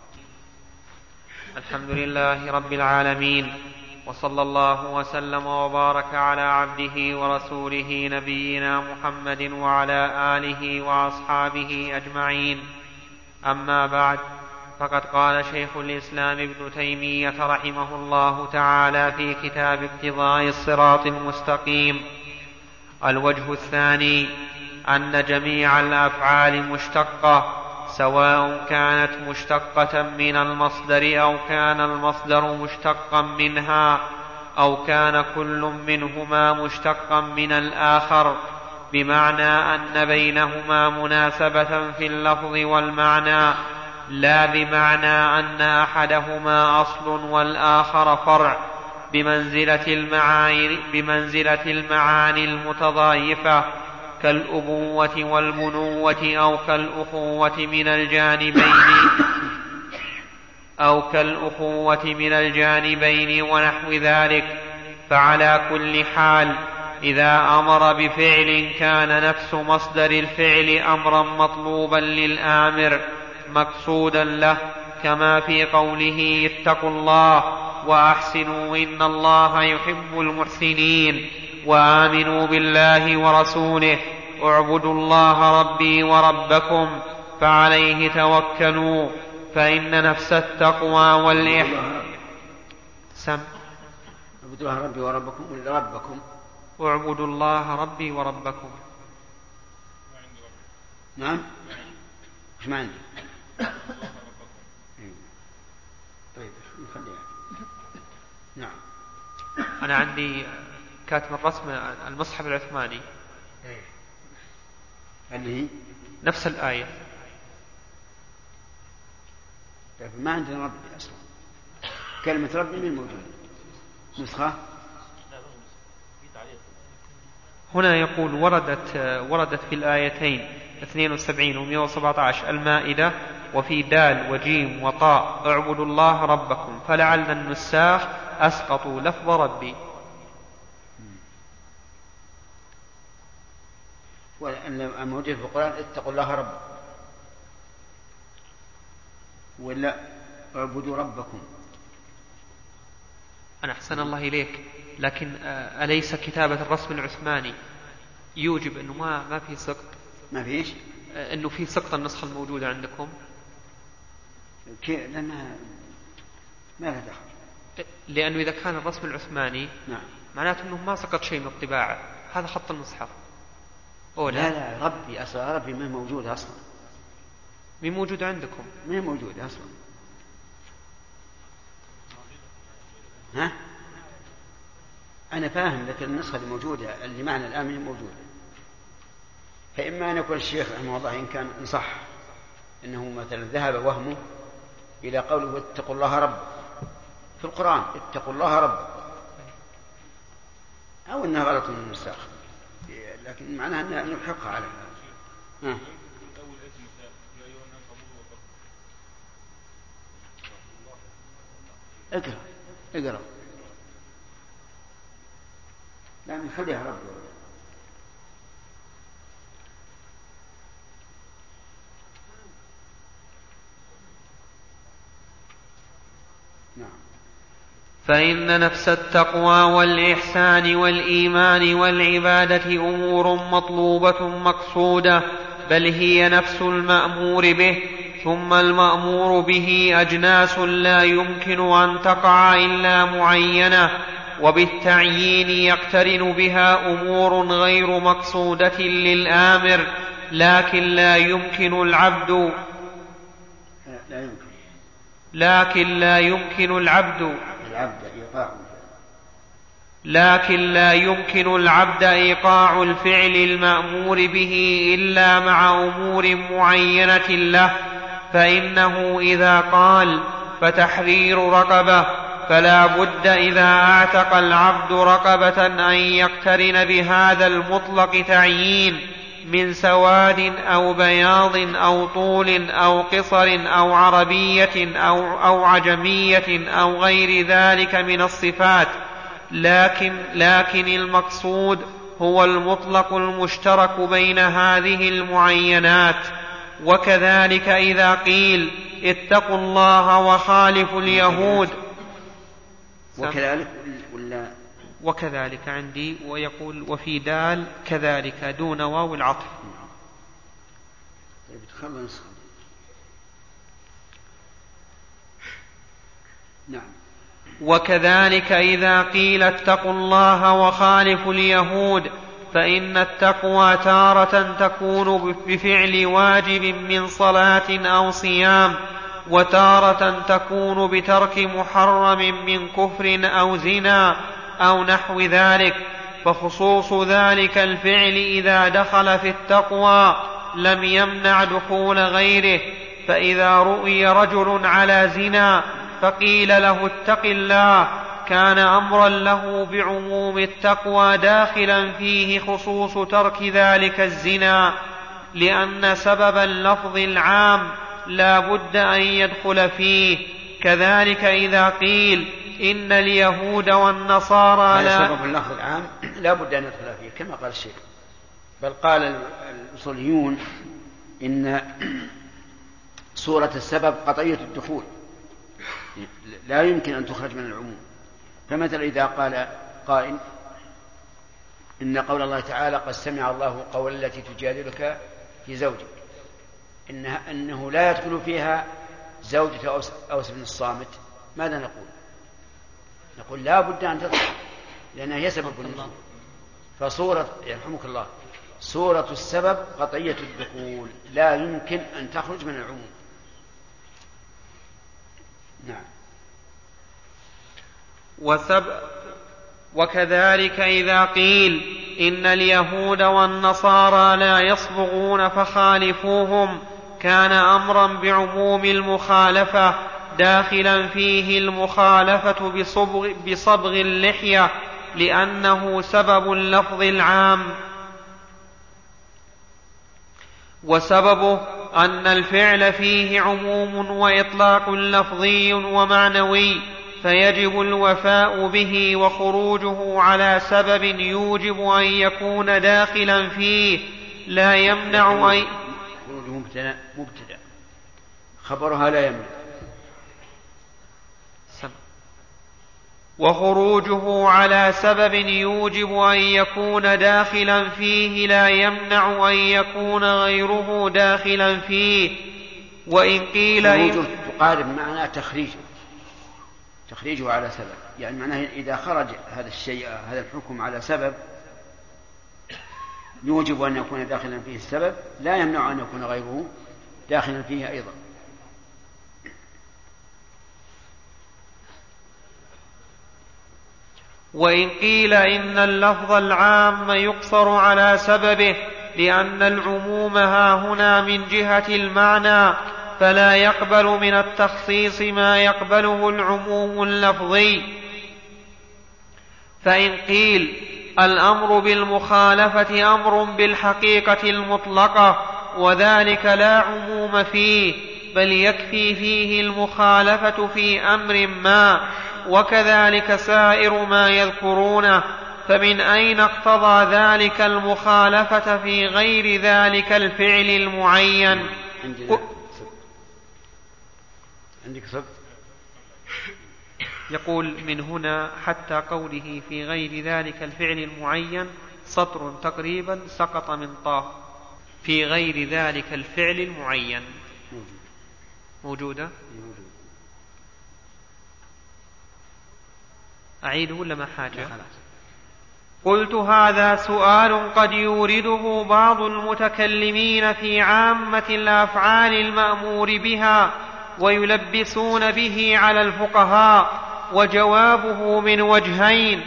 الحمد لله رب العالمين، وصلى الله وسلم وبارك على عبده ورسوله نبينا محمد وعلى آله وأصحابه أجمعين. أما بعد، فقد قال شيخ الإسلام ابن تيمية رحمه الله تعالى في كتاب اقتضاء الصراط المستقيم: الوجه الثاني أن جميع الأفعال مشتقة، سواء كانت مشتقة من المصدر أو كان المصدر مشتقا منها، أو كان كل منهما مشتقا من الآخر، بمعنى أن بينهما مناسبة في اللفظ والمعنى، لا بمعنى أن أحدهما أصل والآخر فرع، بمنزلة المعاني المتضايفة كالأبوة والبنوة، أو كالأخوة من الجانبين ونحو ذلك. فعلى كل حال إذا أمر بفعل كان نفس مصدر الفعل أمرا مطلوبا للآمر مقصودا له، كما في قوله اتقوا الله وأحسنوا إن الله يحب المحسنين، وآمنوا بالله ورسوله، اعبدوا الله ربي وربكم فعليه توكلوا، فإن نفس التقوى والإحسان اعبدوا الله ربي وربكم ولا ربكم؟ اعبدوا الله ربي وربكم. نعم، ايش ما عندي؟ طيب نخليها. نعم، أنا عندي كاتب الرسم المصحف العثماني اللي هي نفس الآية. طيب ما عندنا ربي أصلا، كلمة ربي من موجودة نسخة. هنا يقول وردت في الآيتين 72 و 117 المائدة، وفي دال وجيم وطاء اعبدوا الله ربكم، فلعل النساخ أسقطوا لفظ ربي. والموجود في القرآن اتقوا الله ربكم ولا اعبدوا ربكم. أنا أحسن الله إليك، لكن أليس كتابة الرسم العثماني يوجب أنه ما في سقط؟ ما فيش؟ أنه في سقط النسخة الموجودة عندكم؟ لأنها ما لها دخل. لأنه إذا كان الرسم العثماني نعم معناته أنه ما سقط شيء من الطباعة، هذا خط المصحف. لا ربي أصلا، ربي ما موجود أصلا. مين موجود عندكم؟ ما موجود أصلا. ها؟ أنا فاهم، لكن النسخة اللي موجودة اللي معنا الآن من موجودة. فإما أن يكون الشيخ رحمه الله إن كان صح إنه مثلا ذهب وهمه إلى قوله اتقوا الله رب في القرآن، اتقوا الله رب، أو إنها غلط من النساخ، لكن معناها أن نلحقها على هذا. اقرأ لا نخليها رب. نعم. فإن نفس التقوى والإحسان والإيمان والعبادة أمور مطلوبة مقصودة، بل هي نفس المأمور به، ثم المأمور به أجناس لا يمكن أن تقع إلا معينة، وبالتعيين يقترن بها أمور غير مقصودة للآمر، لكن لا يمكن العبد إيقاع الفعل المأمور به إلا مع أمور معينة له. فإنه إذا قال فتحرير رقبة، فلا بد إذا أعتق العبد رقبة أن يقترن بهذا المطلق تعيين من سواد أو بياض أو طول أو قصر أو عربية أو عجمية أو غير ذلك من الصفات، لكن المقصود هو المطلق المشترك بين هذه المعينات. وكذلك إذا قيل اتقوا الله وخالفوا اليهود، وكذلك عندي، ويقول وفي دال كذلك دون واو العطف. نعم. وكذلك إذا قيل اتقوا الله وخالفوا اليهود، فإن التقوى تارة تكون بفعل واجب من صلاة أو صيام، وتارة تكون بترك محرم من كفر أو زنا أو نحو ذلك. فخصوص ذلك الفعل إذا دخل في التقوى لم يمنع دخول غيره. فإذا رؤي رجل على زنا فقيل له اتق الله، كان أمرا له بعموم التقوى داخلا فيه خصوص ترك ذلك الزنا، لأن سبب اللفظ العام لا بد أن يدخل فيه. كذلك إذا قيل إن اليهود والنصارى سبب اللفظ العام لا بد أن يدخل فيه كما قال الشيخ، بل قال الأصوليون إن صورة السبب قطعية الدخول، لا يمكن أن تخرج من العموم. فمثلا إذا قال قائل إن قول الله تعالى قد سمع الله قول التي تجادلك في زوجك إنه لا يدخل فيها زوجة أوس بن الصامت، ماذا نقول؟ نقول لا بد أن تدخل لأنها هي سبب النزول. فصورة يرحمك الله صورة السبب قطعية الدخول، لا يمكن أن تخرج من العموم. نعم. وكذلك إذا قيل إن اليهود والنصارى لا يصبغون فخالفوهم كان أمرا بعموم المخالفة داخلا فيه المخالفة بصبغ اللحية لأنه سبب اللفظ العام، وسببه أن الفعل فيه عموم وإطلاق لفظي ومعنوي، فيجب الوفاء به، وخروجه على سبب يوجب أن يكون داخلا فيه لا يمنع أي خروجه مبتدأ خبرها لا يمنع، وخروجه على سبب يوجب أن يكون داخلا فيه لا يمنع أن يكون غيره داخلا فيه. وإن قيل تقارب معنى تخريجه على سبب، يعني معناه إذا خرج هذا الشيء هذا الحكم على سبب يوجب أن يكون داخلا فيه السبب لا يمنع أن يكون غيره داخلا فيه أيضا. وإن قيل إن اللفظ العام يقصر على سببه لأن العموم هاهنا من جهة المعنى فلا يقبل من التخصيص ما يقبله العموم اللفظي. فإن قيل الأمر بالمخالفة أمر بالحقيقة المطلقة وذلك لا عموم فيه بل يكفي فيه المخالفة في أمر ما وكذلك سائر ما يذكرونه، فمن أين اقتضى ذلك المخالفة في غير ذلك الفعل المعين؟ عندك صدق؟ يقول من هنا حتى قوله في غير ذلك الفعل المعين سطر تقريبا سقط من طاه. في غير ذلك الفعل المعين موجودة؟ أعيده ولا ما حاجة؟ قلت هذا سؤال قد يورده بعض المتكلمين في عامة الأفعال المأمور بها ويلبسون به على الفقهاء، وجوابه من وجهين: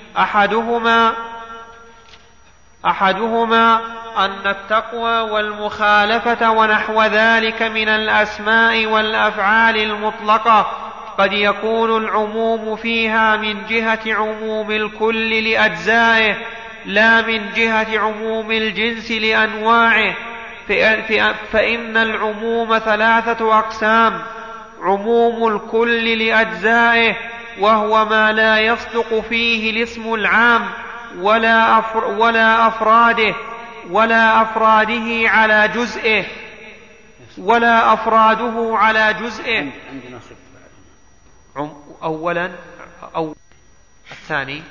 أحدهما أن التقوى والمخالفة ونحو ذلك من الأسماء والأفعال المطلقة قد يكون العموم فيها من جهة عموم الكل لأجزائه لا من جهة عموم الجنس لأنواعه، فإن العموم 3 أقسام: عموم الكل لأجزائه وهو ما لا يصدق فيه الاسم العام ولا أفراده على جزئه ولا أفراده على جزئه. أولا الثاني.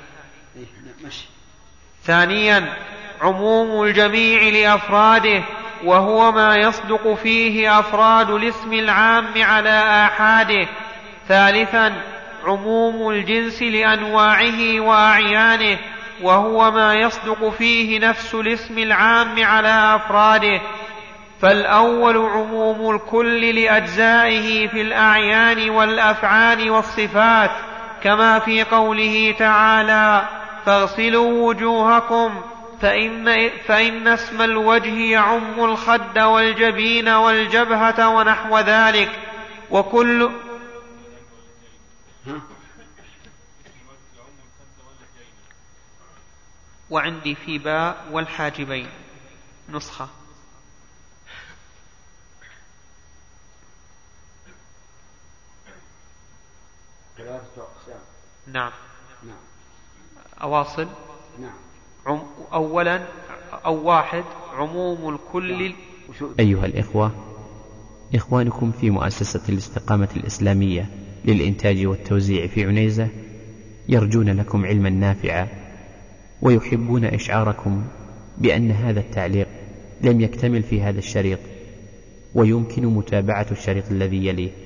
ثانيا عموم الجميع لأفراده وهو ما يصدق فيه أفراد الاسم العام على آحاده. ثالثا عموم الجنس لأنواعه وأعيانه وهو ما يصدق فيه نفس الاسم العام على أفراده. فالأول عموم الكل لأجزائه في الأعيان والأفعال والصفات، كما في قوله تعالى: فاغسلوا وجوهكم فإن اسم الوجه يعم الخد والجبين والجبهة ونحو ذلك. وكل وعندي في باء والحاجبين نسخة. نعم. أواصل. أولا أو واحد عموم الكل. أيها الإخوة، إخوانكم في مؤسسة الاستقامة الإسلامية للإنتاج والتوزيع في عنيزة يرجون لكم علما نافعا، ويحبون إشعاركم بأن هذا التعليق لم يكتمل في هذا الشريط، ويمكن متابعة الشريط الذي يليه